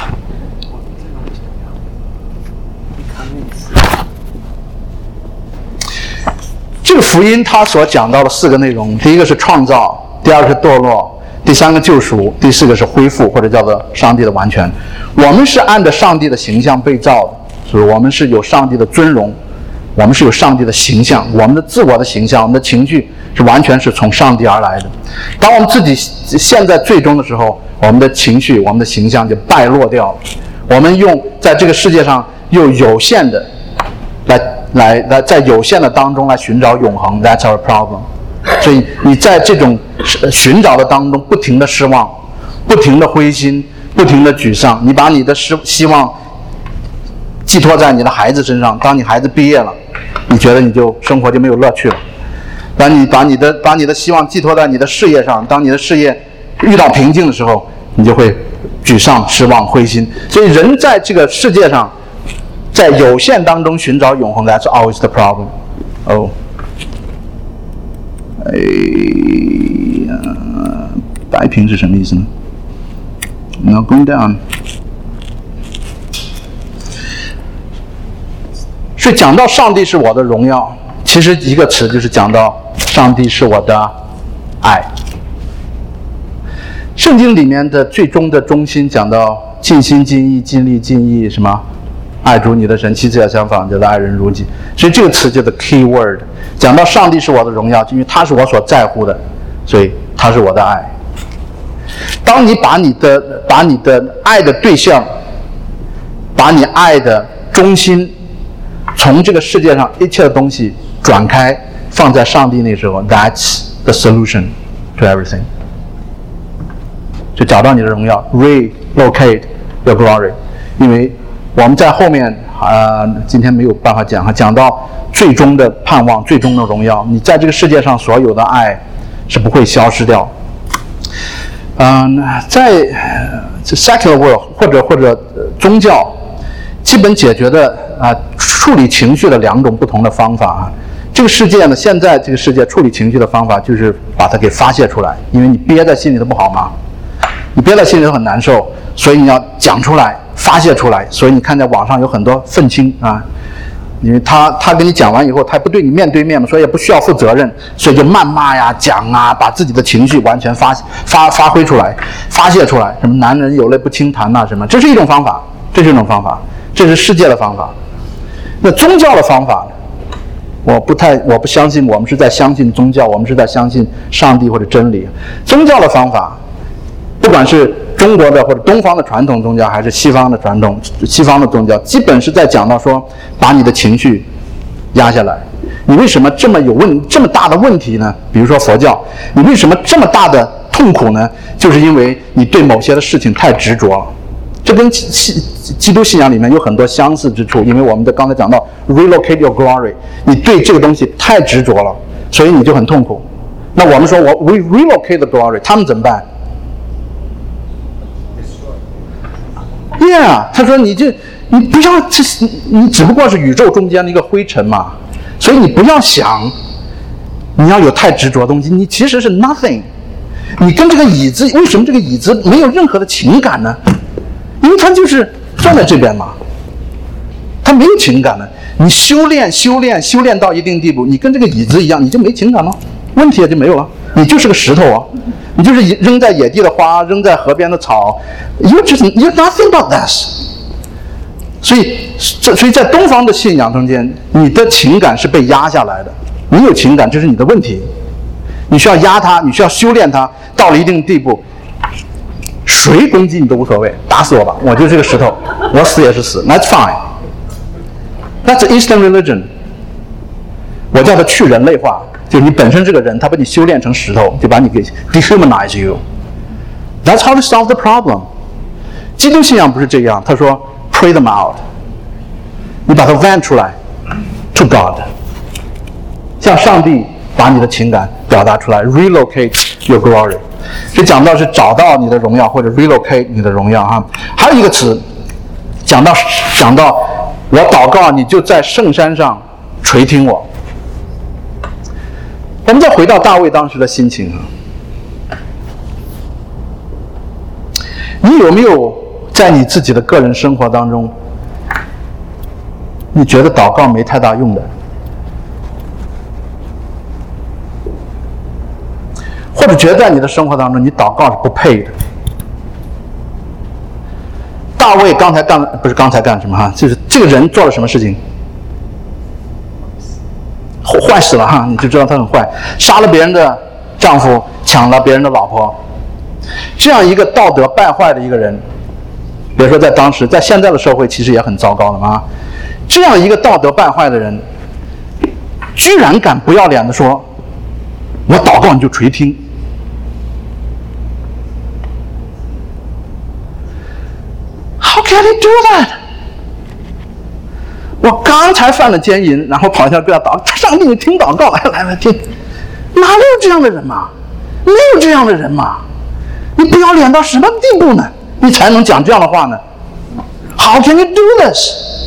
[SPEAKER 1] 这个福音它所讲到的4个内容，第一个是创造，第二个是堕落，第3个救赎，第4个是恢复，或者叫做上帝的完全。我们是按照上帝的形象被造的，所以我们是有上帝的尊荣，我们是有上帝的形象，我们的自我的形象，我们的情绪是完全是从上帝而来的。当我们自己陷在最终的时候，我们的情绪，我们的形象就败落掉了。我们用在这个世界上又有限的来在有限的当中来寻找永恒 ，That's our problem。所以你在这种寻找的当中，不停的失望，不停的灰心，不停的沮丧。你把你的希望寄托在你的孩子身上，当你孩子毕业了，你觉得你就生活就没有乐趣了。当你把你的希望寄托在你的事业上，当你的事业遇到瓶颈的时候，你就会沮丧、失望、灰心。所以人在这个世界上，在有限当中寻找永恒 ，That's always the problem。白屏是什么意思呢 ？Not going down。所以讲到上帝是我的荣耀，其实一个词就是讲到上帝是我的爱。圣经里面的最终的中心讲到尽心尽意尽力尽意什么？爱主你的神，妻子要相仿，叫做爱人如己。所以这个词叫做 key word。讲到上帝是我的荣耀，因为他是我所在乎的，所以他是我的爱。当你把你的爱的对象，把你爱的中心，从这个世界上一切的东西转开，放在上帝那时候 ，That's the solution to everything。就找到你的荣耀 ，relocate your glory。因为我们在后面今天没有办法讲到最终的盼望，最终的荣耀。你在这个世界上所有的爱是不会消失掉。在 secular world 或者宗教，基本解决的处理情绪的2种不同的方法。这个世界呢，现在这个世界处理情绪的方法就是把它给发泄出来，因为你憋在心里头不好嘛，你憋在心里头很难受，所以你要讲出来，发泄出来。所以你看在网上有很多愤青因为他跟你讲完以后，他不对你面对面嘛，所以也不需要负责任，所以就谩骂呀、讲把自己的情绪完全发挥出来、发泄出来。什么男人有泪不轻弹什么，这是一种方法，这是世界的方法。那宗教的方法呢？我不相信我们是在相信宗教，我们是在相信上帝或者真理。宗教的方法，不管是中国的或者东方的传统宗教，还是西方的宗教，基本是在讲到说，把你的情绪压下来。你为什么这么大的问题呢？比如说佛教，你为什么这么大的痛苦呢？就是因为你对某些的事情太执着了。这跟基督信仰里面有很多相似之处，因为我们刚才讲到 relocate your glory， 你对这个东西太执着了，所以你就很痛苦。那我们说we relocate the glory， 他们怎么办？Yeah， 他说你不要，你只不过是宇宙中间的一个灰尘嘛，所以你不要想你要有太执着的东西，你其实是 nothing。你跟这个椅子，为什么这个椅子没有任何的情感呢？因为它就是坐在这边嘛，它没有情感的。你修炼到一定地步，你跟这个椅子一样，你就没情感了，问题也就没有了。 你就是个石头啊，你就是扔在野地的花，扔在河边的草。you're nothing but this。所以在东方的信仰中间，你的情感是被压下来的。你有情感，这是你的问题。你需要压它，你需要修炼它，到了一定地步，谁攻击你都无所谓，打死我吧，我就是个石头，我死也是死。That's fine. That's Eastern religion. 我叫它去人类化，就是你本身这个人，他把你修炼成石头，就把你给 dehumanize you. That's how to solve the problem. 基督信仰不是这样，他说 pray them out. 你把它 vent 出来 to God. 向上帝把你的情感表达出来 relocate your glory。 这讲到是找到你的荣耀，或者 relocate 你的荣耀哈。还有一个词讲到我祷告，你就在圣山上垂听我。我们再回到大卫当时的心情啊，你有没有在你自己的个人生活当中，你觉得祷告没太大用的？或者觉得在你的生活当中，你祷告是不配的？大卫刚才干什么哈？就是这个人做了什么事情？坏死了哈，你就知道他很坏，杀了别人的丈夫，抢了别人的老婆，这样一个道德败坏的一个人，比如说在当时，在现在的社会其实也很糟糕了嘛。这样一个道德败坏的人，居然敢不要脸的说：“我祷告你就垂听。” How can he do that? 我刚才犯了奸淫，然后跑下来跟他祷，上帝你听祷告，来听，哪有这样的人嘛？没有这样的人嘛？你不要脸到什么地步呢？你才能讲这样的话呢 ？How can you do this?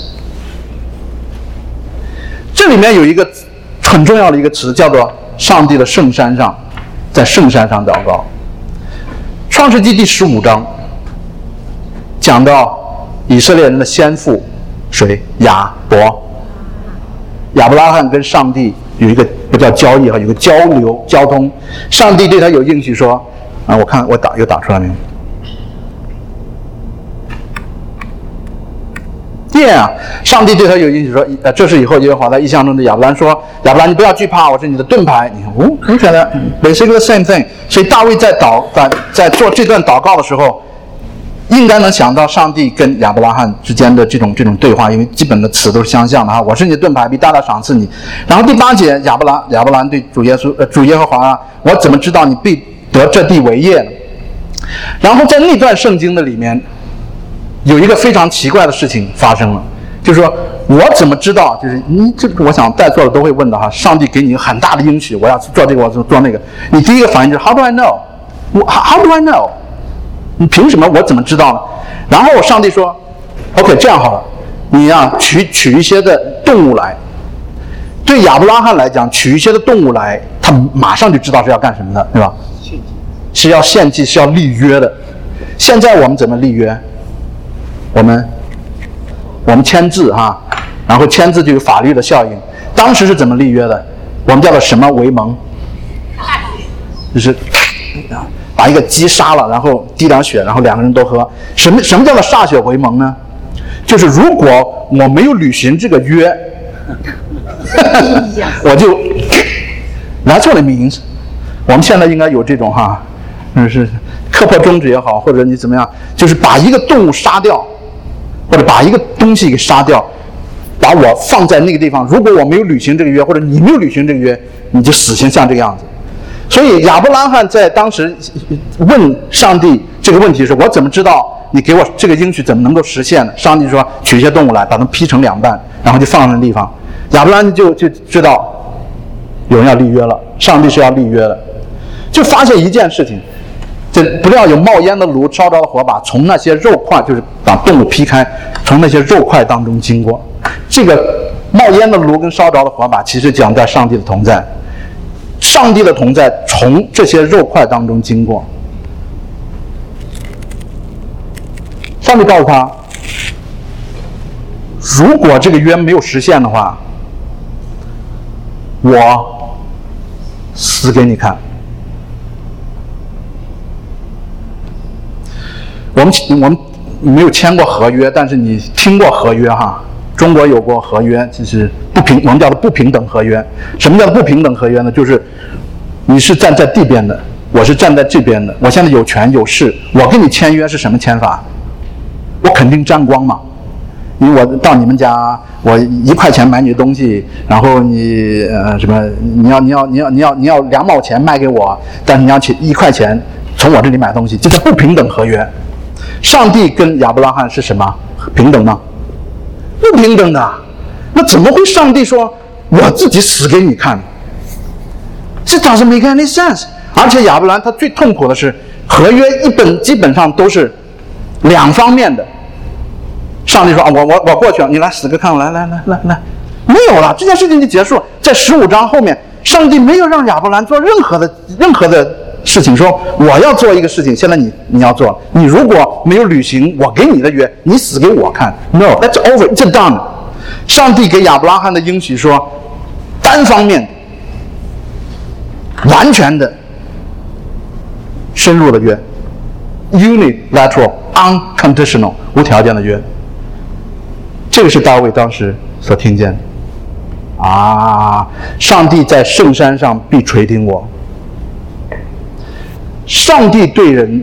[SPEAKER 1] 这里面有一个很重要的一个词，叫做上帝的圣山上，在圣山上祷告。创世纪第15章讲到以色列人的先父谁？亚伯拉罕跟上帝有一个不叫交易，有一个交流交通。上帝对他有应许说啊，我看我又打出来没有？上帝对他有应许说，这是以后耶和华在异象中的亚伯兰说，亚伯兰你不要惧怕，我是你的盾牌。你看我觉得 basically the same thing。所以大卫在做这段祷告的时候，应该能想到上帝跟亚伯拉罕之间的这种对话，因为基本的词都是相像的哈。我是你的盾牌，必大大赏赐你。然后第8节，亚伯兰对主耶和华啊，我怎么知道你必得这地为业呢？然后在那段圣经的里面，有一个非常奇怪的事情发生了，就是说我怎么知道？就是你这个，我想在座的都会问的哈。上帝给你很大的应许，我要做这个，我做那个，你第一个反应就是 How do I know? How do I know? 你凭什么？我怎么知道呢？然后上帝说 ：“OK， 这样好了，你呀取一些的动物来。对亚伯拉罕来讲，取一些的动物来，他马上就知道是要干什么的，对吧？是要献祭，是要立约的。现在我们怎么立约？我们签字哈，然后签字就有法律的效应。当时是怎么立约的？我们叫做什么为盟？就是把一个鸡杀了，然后滴点血，然后2个人都喝。什么叫做歃血为盟呢？就是如果我没有履行这个约，我就 That's what it means。我们现在应该有这种哈，是刻破宗旨也好，或者你怎么样，就是把一个动物杀掉，或者把一个东西给杀掉，把我放在那个地方。如果我没有履行这个约，或者你没有履行这个约，你就死刑像这个样子。所以亚伯拉罕在当时问上帝这个问题是：我怎么知道你给我这个应许怎么能够实现呢？上帝说：取一些动物来，把它们劈成2半，然后就放在那地方。亚伯拉罕就知道有人要立约了，上帝是要立约的。就发现一件事情，这不料有冒烟的炉，烧着的火把从那些肉块，就是把动物劈开，从那些肉块当中经过。这个冒烟的炉跟烧着的火把，其实讲在上帝的同在。上帝的同在从这些肉块当中经过。上帝告诉他，如果这个约没有实现的话，我死给你看。 们没有签过合约，但是你听过合约哈？中国有过合约，就是我们叫做不平等合约。什么叫不平等合约呢？就是你是站在这边的，我是站在这边的，我现在有权有势，我跟你签约是什么签法？我肯定沾光嘛，因为我到你们家，我1块钱买你的东西，然后你什么，你要2毛钱卖给我，但是你要1块钱从我这里买东西，这叫不平等合约。上帝跟亚伯拉罕是什么？平等吗？不平等的。那怎么会上帝说我自己死给你看？这doesn't make any sense。而且亚伯兰他最痛苦的是，合约基本上都是2方面的。上帝说啊，我过去了，你来死个看，来，没有了，这件事情就结束。在15章后面，上帝没有让亚伯兰做任何的事情，说我要做一个事情，现在你要做，你如果没有履行我给你的约，你死给我看。No, that's over, it's done。上帝给亚伯拉罕的应许说，单方面、完全的、深入的约 ，unilateral, unconditional， 无条件的约。这个是大卫当时所听见的啊！上帝在圣山上必垂听我。上帝对人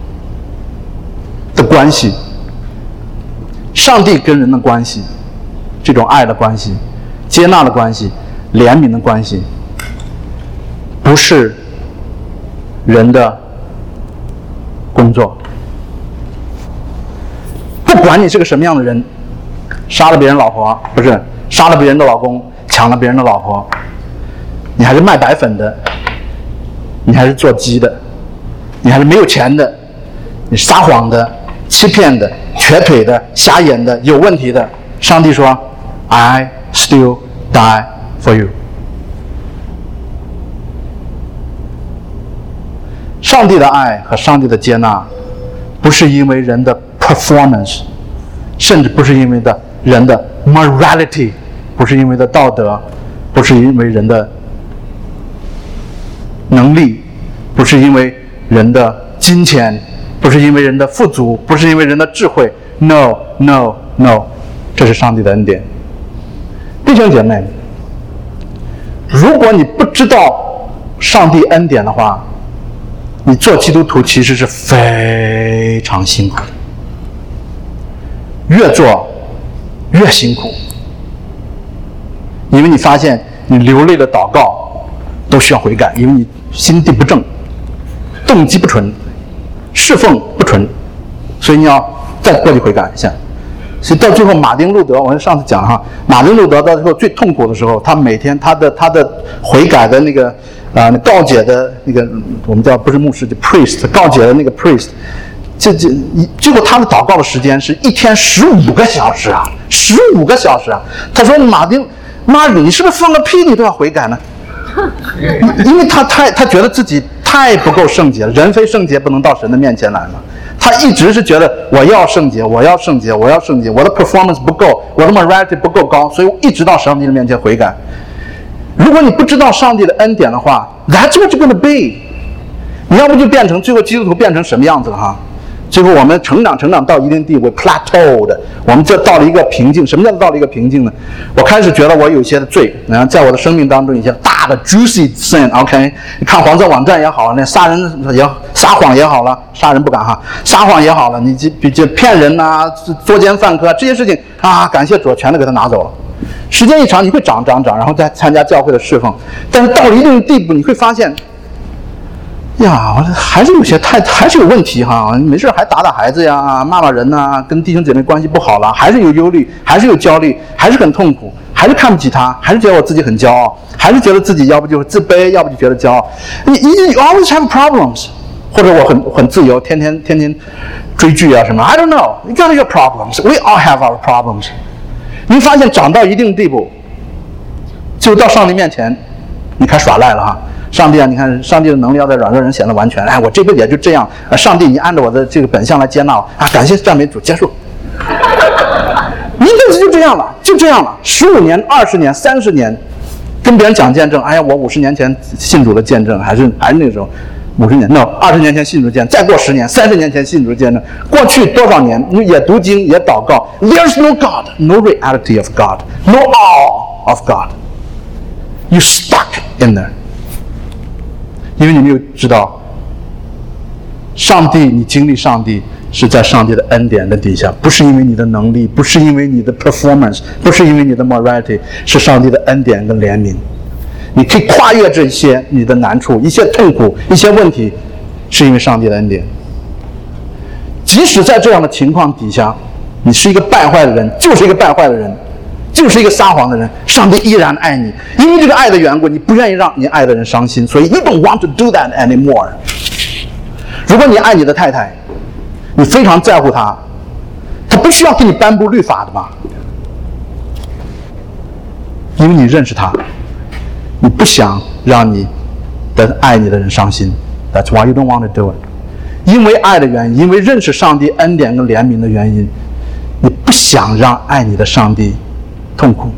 [SPEAKER 1] 的关系，上帝跟人的关系，这种爱的关系、接纳的关系、怜悯的关系，不是人的工作。不管你是个什么样的人，杀了别人老婆，不是杀了别人的老公，抢了别人的老婆，你还是卖白粉的，你还是做鸡的，你还是没有钱的，你撒谎的、欺骗的、瘸腿的、瞎眼的、有问题的，上帝说 I still die for you。 上帝的爱和上帝的接纳不是因为人的 performance， 甚至不是因为人的 morality， 不是因为的道德，不是因为人的能力，不是因为人的金钱，不是因为人的富足，不是因为人的智慧。 No No No， 这是上帝的恩典。弟兄姐妹，如果你不知道上帝恩典的话，你做基督徒其实是非常辛苦的，越做越辛苦，因为你发现你流泪的祷告都需要悔改，因为你心地不正，动机不纯，侍奉不纯，所以你要再过去悔改一下。所以到最后，马丁路德，我上次讲哈，马丁路德到最后最痛苦的时候，他每天他的悔改的那个告解的那个，我们叫不是牧师，就 priest 告解的那个 priest， 结果他的祷告的时间是一天15个小时啊，15个小时啊！他说妈，你是不是放个屁你都要悔改呢？因为他觉得自己太不够圣洁了，人非圣洁不能到神的面前来嘛。他一直是觉得我要圣洁，我要圣洁，我要圣洁，我的 performance 不够，我的 morality 不够高，所以我一直到上帝的面前悔改。如果你不知道上帝的恩典的话， that's what you're going to be。 你要不就变成最后基督徒变成什么样子了哈？最后我们成长到一定地步 plateaued， 我们就到了一个瓶颈。什么叫到了一个瓶颈呢？我开始觉得我有一些的罪，在我的生命当中一些大的 juicy sin。OK， 你看黄色网站也好，那杀人也撒谎也好了，杀人不敢哈，撒谎也好了，你就骗人呐、作奸犯科这些事情啊，感谢主全都给他拿走了。时间一长，你会长，然后再参加教会的侍奉，但是到了一定的地步，你会发现。呀，还是有些还是有问题哈，没事还打孩子呀，骂人呐，跟弟兄姐妹关系不好了，还是有忧虑，还是有焦虑，还是很痛苦，还是看不起他，还是觉得我自己很骄傲，还是觉得自己要不就自卑，要不就觉得骄傲。你 always have problems， 或者我很自由，天天追剧啊什么 ，I don't know， you got your problems，we all have our problems。你发现长到一定地步，就到上帝面前，你开始耍赖了哈。上帝啊，你看，上帝的能力要在软弱人显得完全。哎，我这辈子也就这样。上帝，你按照我的这个本相来接纳我啊！感谢赞美主，结束。你一辈子就这样了，15年、20年、30年，跟别人讲见证。哎呀，我50年前信主的见证，还是那时候， 50年 ，no， 20年前信主见，再过10年，30年前信主见证，过去多少年也读经也祷告 ，There's no God, no reality of God, no awe of God. You stuck in there. 因为你没有知道，上帝，你经历上帝是在上帝的恩典的底下，不是因为你的能力，不是因为你的 performance， 不是因为你的 morality， 是上帝的恩典跟怜悯。你可以跨越这些你的难处、一些痛苦、一些问题，是因为上帝的恩典。即使在这样的情况底下，你是一个败坏的人，就是一个败坏的人，就是一个撒谎的人，上帝依然爱你，因为这个爱的缘故，你不愿意让你爱的人伤心，所以 you don't want to do that anymore。如果你爱你的太太，你非常在乎她，她不需要给你颁布律法的吧？因为你认识她，你不想让你的爱你的人伤心。That's why you don't want to do it。因为爱的原因，因为认识上帝恩典跟怜悯的原因，你不想让爱你的上帝痛苦，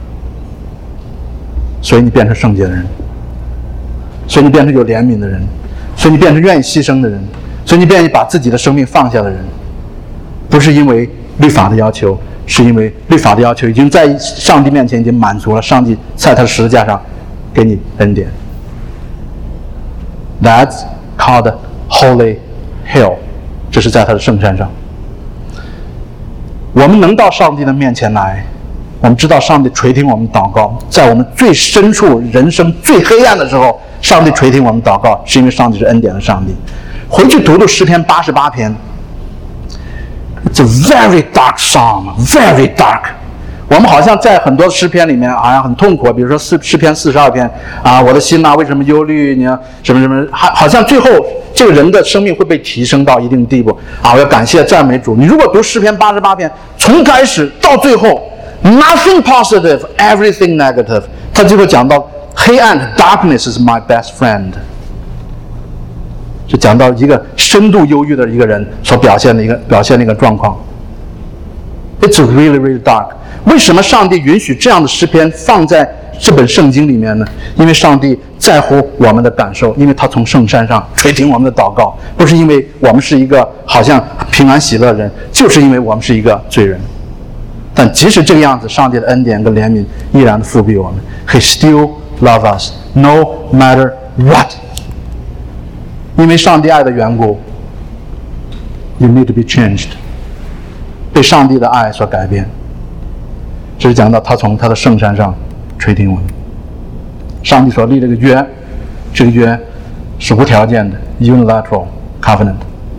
[SPEAKER 1] 所以你变成圣洁的人，所以你变成有怜悯的人，所以你变成愿意牺牲的人，所以你愿意把自己的生命放下的人。不是因为律法的要求，是因为律法的要求已经在上帝面前已经满足了，上帝在他的十字架上给你恩典。That's called Holy Hill， 这是在他的圣山上。我们能到上帝的面前来，我们知道上帝垂听我们祷告，在我们最深处人生最黑暗的时候，上帝垂听我们祷告，是因为上帝是恩典的上帝。回去读读诗篇88篇， It's a very dark psalm, very dark。我们好像在很多诗篇里面好像很痛苦，比如说诗篇42篇啊，我的心啊，为什么忧虑？你什么什么，好像最后这个人的生命会被提升到一定地步啊！我要感谢赞美主。你如果读诗篇88篇，从开始到最后 ，nothing positive, everything negative， 他最后讲到黑暗 ，darkness is my best friend， 就讲到一个深度忧郁的一个人所表现的一个状况。It's really, really dark。为什么上帝允许这样的诗篇放在这本圣经里面呢？因为上帝在乎我们的感受，因为他从圣山上垂听我们的祷告，不是因为我们是一个好像平安喜乐的人，就是因为我们是一个罪人。但即使这个样子，上帝的恩典跟怜悯依然复庇我们。He still loves us, no matter what。因为上帝爱的缘故 ，you need to be changed。被上帝的爱所改变。这是讲到他从他的圣山上垂听我们。上帝所立这个约，这个约是无条件的 unilateral covenant。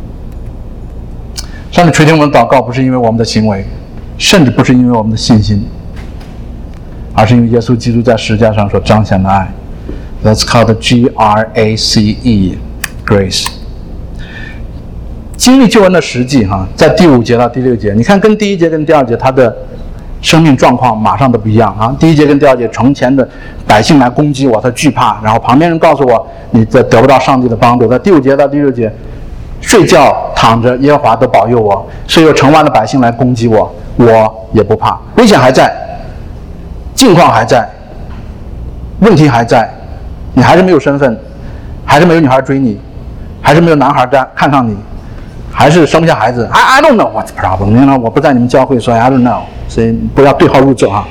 [SPEAKER 1] 上帝垂听我们的祷告，不是因为我们的行为，甚至不是因为我们的信心，而是因为耶稣基督在十字架上所彰显的爱。That's called GRACE, grace。经历救恩的实际在第5节到第6节，你看跟第1节跟第2节他的生命状况马上都不一样啊！第1节跟第2节，从前的百姓来攻击我，他惧怕，然后旁边人告诉我，你得不到上帝的帮助。在第5节到第6节，睡觉躺着，耶和华都保佑我，虽有成万的百姓来攻击我，我也不怕。危险还在，境况还在，问题还在，你还是没有身份，还是没有女孩追你，还是没有男孩看上你，还是生不下孩子。I don't know what's the problem。我不在你们教会，所以 I don't know。所以不要对号入座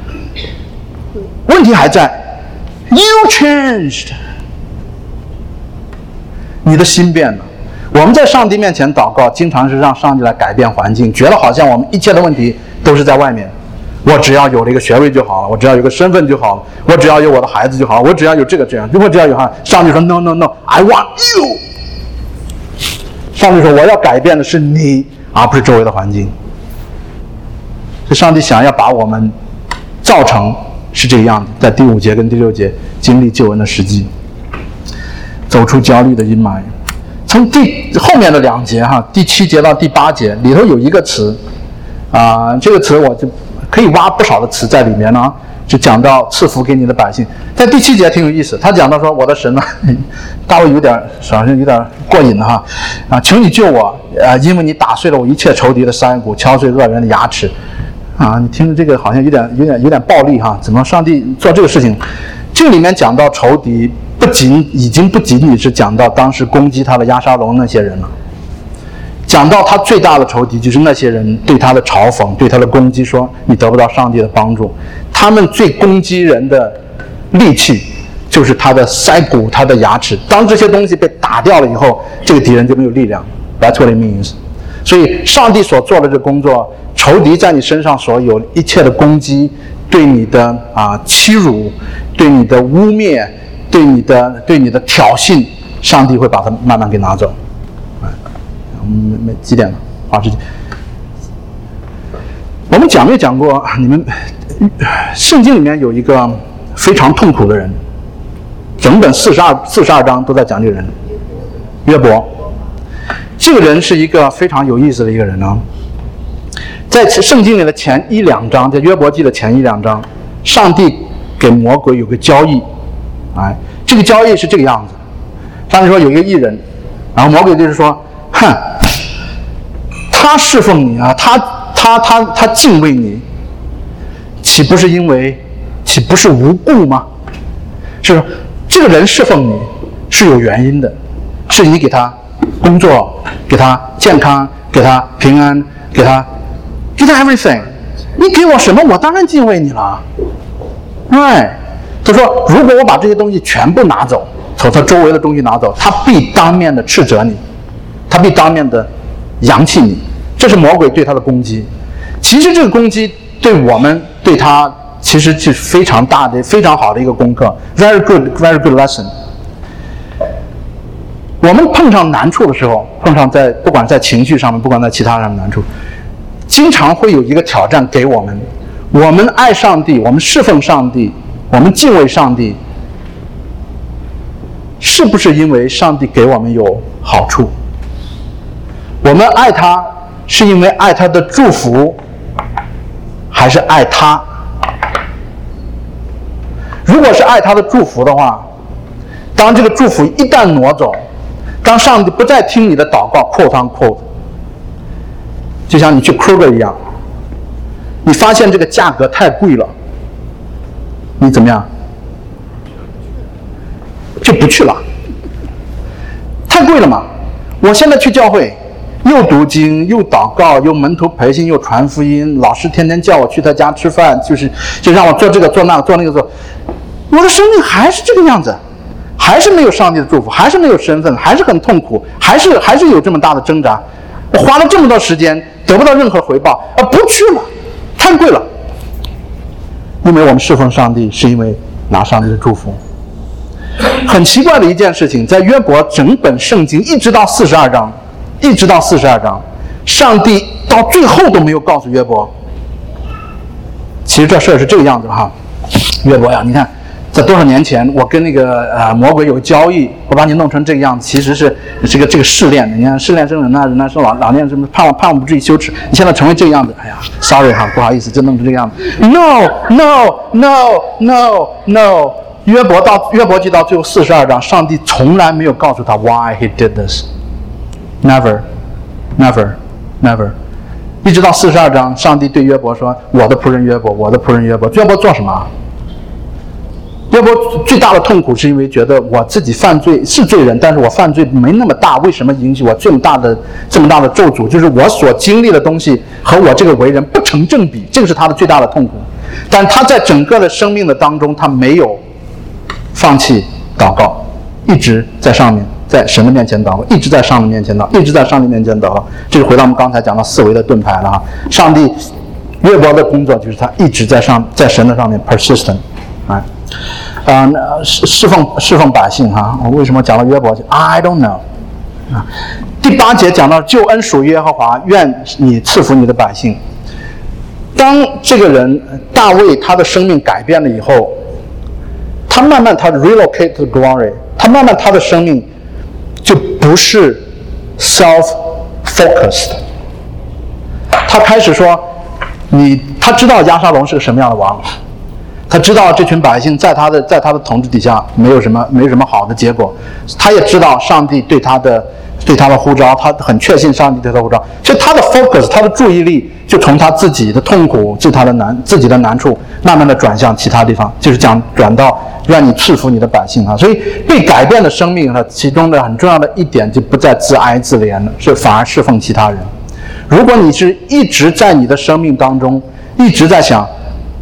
[SPEAKER 1] 问题还在 ，You changed， 你的心变了。我们在上帝面前祷告，经常是让上帝来改变环境，觉得好像我们一切的问题都是在外面。我只要有了一个学位就好了，我只要有个身份就好了，我只要有我的孩子就好了，我只要有这样，我只要有上帝说 No No No，I want you。上帝说我要改变的是你，而不是周围的环境。所以上帝想要把我们造成是这个样子，在第5节跟第6节经历救恩的实际，走出焦虑的阴霾。从后面的2节第7节到第8节里头有一个词这个词我就可以挖不少的词在里面呢，就讲到赐福给你的百姓。在第7节挺有意思，他讲到说我的神呢，大卫好像有点过瘾了求你救我因为你打碎了我一切仇敌的山谷，敲碎恶人的牙齿你听着这个好像有点暴力怎么上帝做这个事情？ 这里面讲到仇敌，已经不仅仅是讲到当时攻击他的押沙龙那些人了，讲到他最大的仇敌就是那些人对他的嘲讽，对他的攻击，说你得不到上帝的帮助。他们最攻击人的利器就是他的腮骨，他的牙齿。当这些东西被打掉了以后，这个敌人就没有力量。That's what it means。所以上帝所做的这工作，仇敌在你身上所有一切的攻击，对你的欺辱，对你的污蔑，对你的挑衅，上帝会把它慢慢给拿走。几点了？20几。我们讲没讲过？你们圣经里面有一个非常痛苦的人，整本42章都在讲这个人，约伯。这个人是一个非常有意思的一个人呢。在圣经里的前1、2章，在约伯记的前1、2章，上帝给魔鬼有个交易，这个交易是这个样子。上帝说有一个义人，然后魔鬼就是说，他侍奉你啊，他敬畏你，岂不是无故吗？是说这个人侍奉你是有原因的，是你给他工作，给他健康，给他平安，给他 everything。你给我什么，我当然敬畏你了。他说，如果我把这些东西全部拿走，从他周围的东西拿走，他必当面的斥责你，他必当面的扬弃你。这是魔鬼对他的攻击。其实这个攻击对我们对他其实是非常大的、非常好的一个功课 ，very good lesson。我们碰上难处的时候，不管在情绪上面，不管在其他上面难处，经常会有一个挑战给我们。我们爱上帝，我们侍奉上帝，我们敬畏上帝，是不是因为上帝给我们有好处？我们爱他是因为爱他的祝福，还是爱他？如果是爱他的祝福的话，当这个祝福一旦挪走，当上帝不再听你的祷告 quote unquote， 就像你去 Kroger 一样，你发现这个价格太贵了，你怎么样？就不去了。太贵了嘛！我现在去教会，又读经，又祷告，又门徒培训，又传福音，老师天天叫我去他家吃饭，就让我做这个做那个做那个做，我的生命还是这个样子，还是没有上帝的祝福，还是没有身份，还是很痛苦，还是有这么大的挣扎。我花了这么多时间，得不到任何回报，不去了，太贵了。因为我们侍奉上帝，是因为拿上帝的祝福。很奇怪的一件事情，在约伯整本圣经一直到42章，上帝到最后都没有告诉约伯。其实这事儿是这个样子哈，约伯呀，你看，在多少年前，我跟那个魔鬼有交易，我把你弄成这个样子，其实是这个试炼。你看试炼生人呐，人家说老年什么盼望不至于羞耻，你现在成为这个样子，哎呀 ，sorry 哈，不好意思，就弄成这个样子。No。约伯记到最后42章，上帝从来没有告诉他 why he did this， never， 一直到42章，上帝对约伯说：“我的仆人约伯，我的仆人约伯。”约伯做什么？约伯最大的痛苦是因为觉得我自己犯罪是罪人，但是我犯罪没那么大，为什么引起我这么大的咒诅？就是我所经历的东西和我这个为人不成正比，这个是他的最大的痛苦。但他在整个的生命的当中，他没有放弃祷告，一直在上面，在神的面前祷告，一直在上帝面前祷告，一直在上帝面前祷告。这是回到我们刚才讲到四维的盾牌了哈。上帝约伯的工作就是他一直在神的上面 persistent， 侍奉百姓哈。我为什么讲到约伯？I don't know。第8节讲到救恩属于耶和华，愿你赐福你的百姓。当这个人大卫他的生命改变了以后，他慢慢他 relocate to glory， 他慢慢他的生命就不是 self-focused， 他开始说他知道押沙龙是个什么样的王，他知道这群百姓在他的统治底下没有什么好的结果，他也知道上帝对他的对他的呼召，他很确信上帝对他的呼召，所以他的 focus， 他的注意力就从他自己的痛苦、自己的难处，慢慢的转向其他地方，就是转到愿你赐福你的百姓啊。所以被改变的生命呢，其中的很重要的一点就不再自哀自怜了，是反而侍奉其他人。如果你是一直在你的生命当中一直在想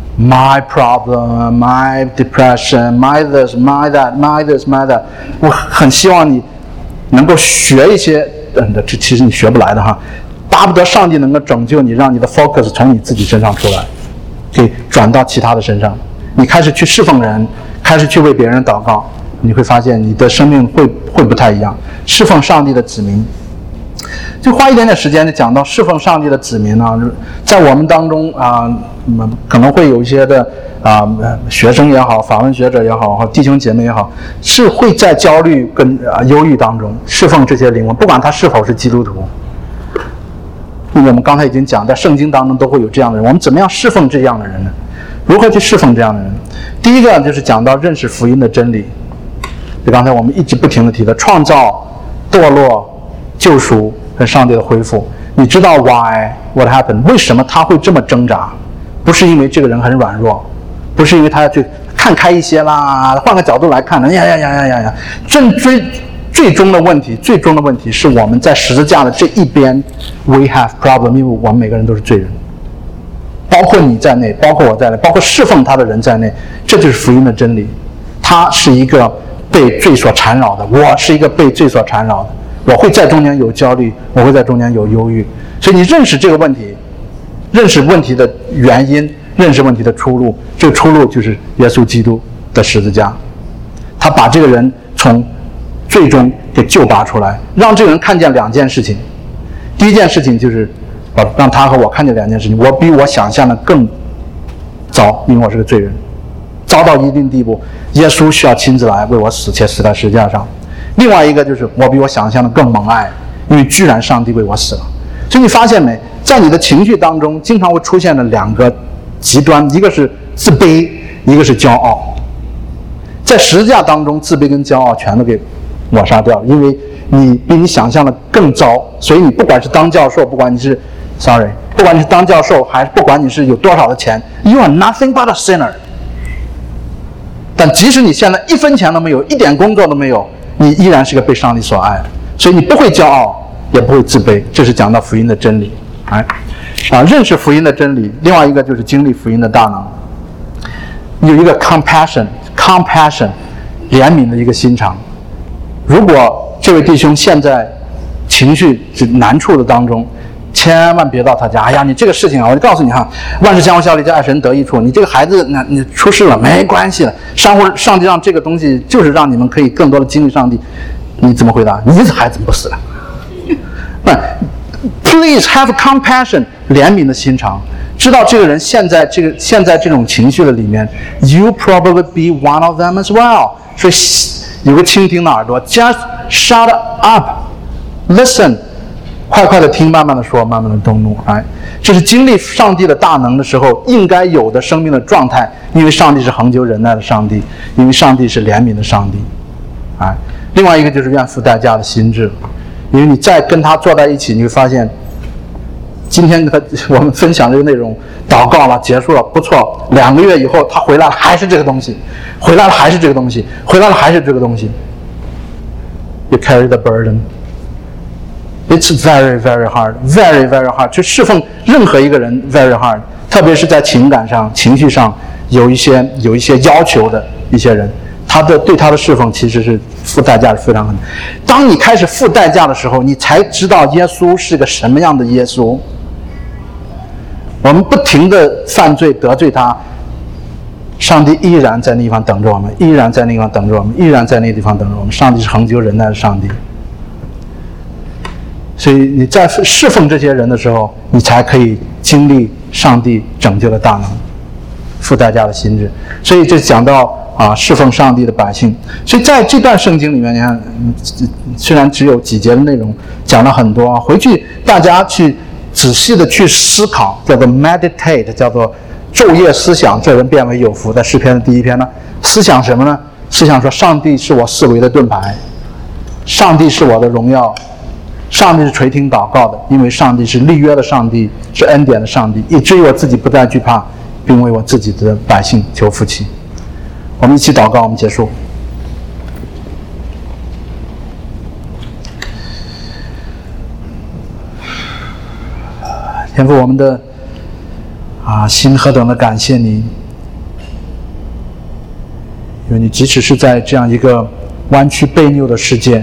[SPEAKER 1] my problem, my depression, my this, my that, my this, my that， 我很希望你能够学一些，这其实你学不来的哈，巴不得上帝能够拯救你，让你的 focus 从你自己身上出来，可以转到其他的身上，你开始去侍奉人，开始去为别人祷告，你会发现你的生命会不太一样。侍奉上帝的子民，就花一点点时间就讲到侍奉上帝的子民啊，在我们当中可能会有一些的学生也好，法文学者也好，或弟兄姐妹也好，是会在焦虑跟忧郁当中侍奉这些灵魂，不管他是否是基督徒。因为我们刚才已经讲，在圣经当中都会有这样的人，我们怎么样侍奉这样的人呢？如何去侍奉这样的人？第一个就是讲到认识福音的真理，就刚才我们一直不停地提的创造、堕落、救赎和上帝的恢复。你知道 what happened， 为什么他会这么挣扎？不是因为这个人很软弱，不是因为他要去看开一些啦，换个角度来看呀，最终的问题是我们在十字架的这一边 we have problem， 因为我们每个人都是罪人，包括你在内，包括我在内，包括侍奉他的人在内，这就是福音的真理。他是一个被罪所缠绕的，我是一个被罪所缠绕的，我会在中间有焦虑，我会在中间有忧郁。所以你认识这个问题，认识问题的原因，认识问题的出路，这个出路就是耶稣基督的十字架。他把这个人从最终给救拔出来，让这个人看见两件事情。第一件事情就是让他和我看见两件事情，我比我想象的更糟，因为我是个罪人，糟到一定地步，耶稣需要亲自来为我死，且死在十字架上。另外一个就是我比我想象的更蒙爱，因为居然上帝为我死了。所以你发现没，在你的情绪当中经常会出现了两个极端，一个是自卑，一个是骄傲。在十字架当中，自卑跟骄傲全都给抹杀掉了，因为你比你想象的更糟。所以你不管是当教授，不管你是当教授，还是不管你是有多少的钱， you are nothing but a sinner。 但即使你现在一分钱都没有，一点工作都没有，你依然是个被上帝所爱的。所以你不会骄傲，也不会自卑，这是讲到福音的真理。认识福音的真理。另外一个就是经历福音的大能，有一个 compassion 怜悯的一个心肠。如果这位弟兄现在情绪难处的当中，千万别到他家，哎呀，你这个事情啊，我就告诉你哈，万事相互效力，叫爱神得益处。你这个孩子，你出事了没关系了，上帝让这个东西就是让你们可以更多的经历上帝。你怎么回答？你的孩子怎么不死了？Please have compassion， 怜悯的心肠，知道这个人现在这种情绪的里面 ，you probably be one of them as well。所以有个倾听的耳朵 ，just shut up，listen。快快的听，慢慢的说，慢慢的动怒。这是经历上帝的大能的时候应该有的生命的状态，因为上帝是恒久忍耐的上帝，因为上帝是怜悯的上帝。另外一个就是愿付代价的心智，因为你再跟他坐在一起，你会发现今天我们分享这个内容，祷告了，结束了，不错，2个月以后他回来了，还是这个东西，回来了还是这个东西，回来了还是这个东西。You carry the burden。It's very, very hard, very, very hard. 去侍奉任何一个人 very hard， 特别是在情感上、情绪上有一些要求的一些人，对他的侍奉其实是付代价是非常很。当你开始付代价的时候，你才知道耶稣是个什么样的耶稣。我们不停的犯罪得罪他，上帝依然在那地方等着我们，依然在那地方等着我们，依然在那地方等着我们。上帝是恒久忍耐的上帝。所以你在侍奉这些人的时候，你才可以经历上帝拯救的大能，付代价的心智。所以这讲到侍奉上帝的百姓。所以在这段圣经里面，你看，虽然只有几节的内容，讲了很多，回去大家去仔细的去思考，叫做 meditate， 叫做昼夜思想，这人变为有福。在诗篇的第1篇呢，思想什么呢？思想说，上帝是我四围的盾牌，上帝是我的荣耀，
[SPEAKER 3] 上帝是垂听祷告的，因为上帝是立约的上帝，是恩典的上帝，以至于我自己不再惧怕，并为我自己的百姓求福气。我们一起祷告，我们结束。天父，我们的心何等的感谢你，因为你即使是在这样一个弯曲悖拗的世界，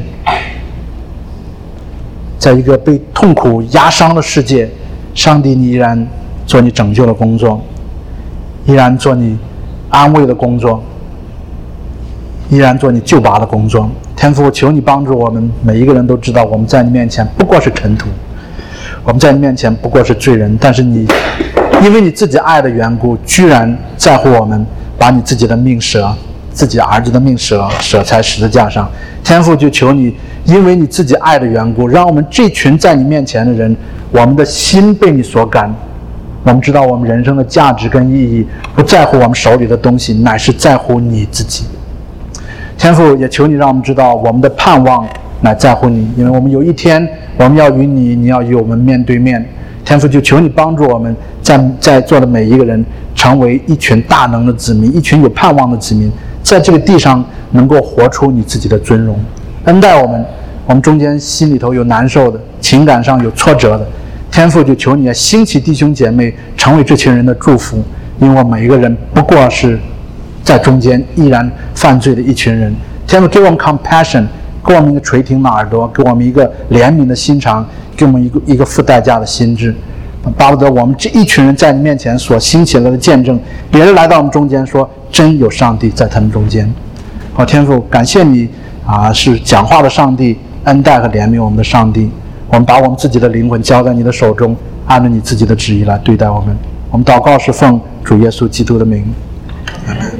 [SPEAKER 3] 在一个被痛苦压伤的世界，上帝你依然做你拯救的工作，依然做你安慰的工作，依然做你救拔的工作。天父，求你帮助我们每一个人都知道，我们在你面前不过是尘土，我们在你面前不过是罪人，但是你因为你自己爱的缘故，居然在乎我们，把你自己的命舍，自己儿子的命舍在十字架上。天父，就求你因为你自己爱的缘故，让我们这群在你面前的人，我们的心被你所感，我们知道我们人生的价值跟意义不在乎我们手里的东西，乃是在乎你自己。天父，也求你让我们知道我们的盼望乃在乎你，因为我们有一天我们要与你，你要与我们面对面。天父，就求你帮助我们在座的每一个人成为一群大能的子民，一群有盼望的子民，在这个地上能够活出你自己的尊荣。恩待我们，我们中间心里头有难受的，情感上有挫折的，天父，就求你兴起弟兄姐妹，成为这群人的祝福，因为我们每一个人不过是在中间依然犯罪的一群人。天父，给我们 compassion， 给我们一个垂听的耳朵，给我们一个怜悯的心肠，给我们一个付代价的心智。巴不得我们这一群人在你面前所兴起来的见证，别人来到我们中间说，真有上帝在他们中间。好，天父，感谢你是讲话的上帝，恩待和怜悯我们的上帝。我们把我们自己的灵魂交在你的手中，按照你自己的旨意来对待我们。我们祷告是奉主耶稣基督的名。阿们。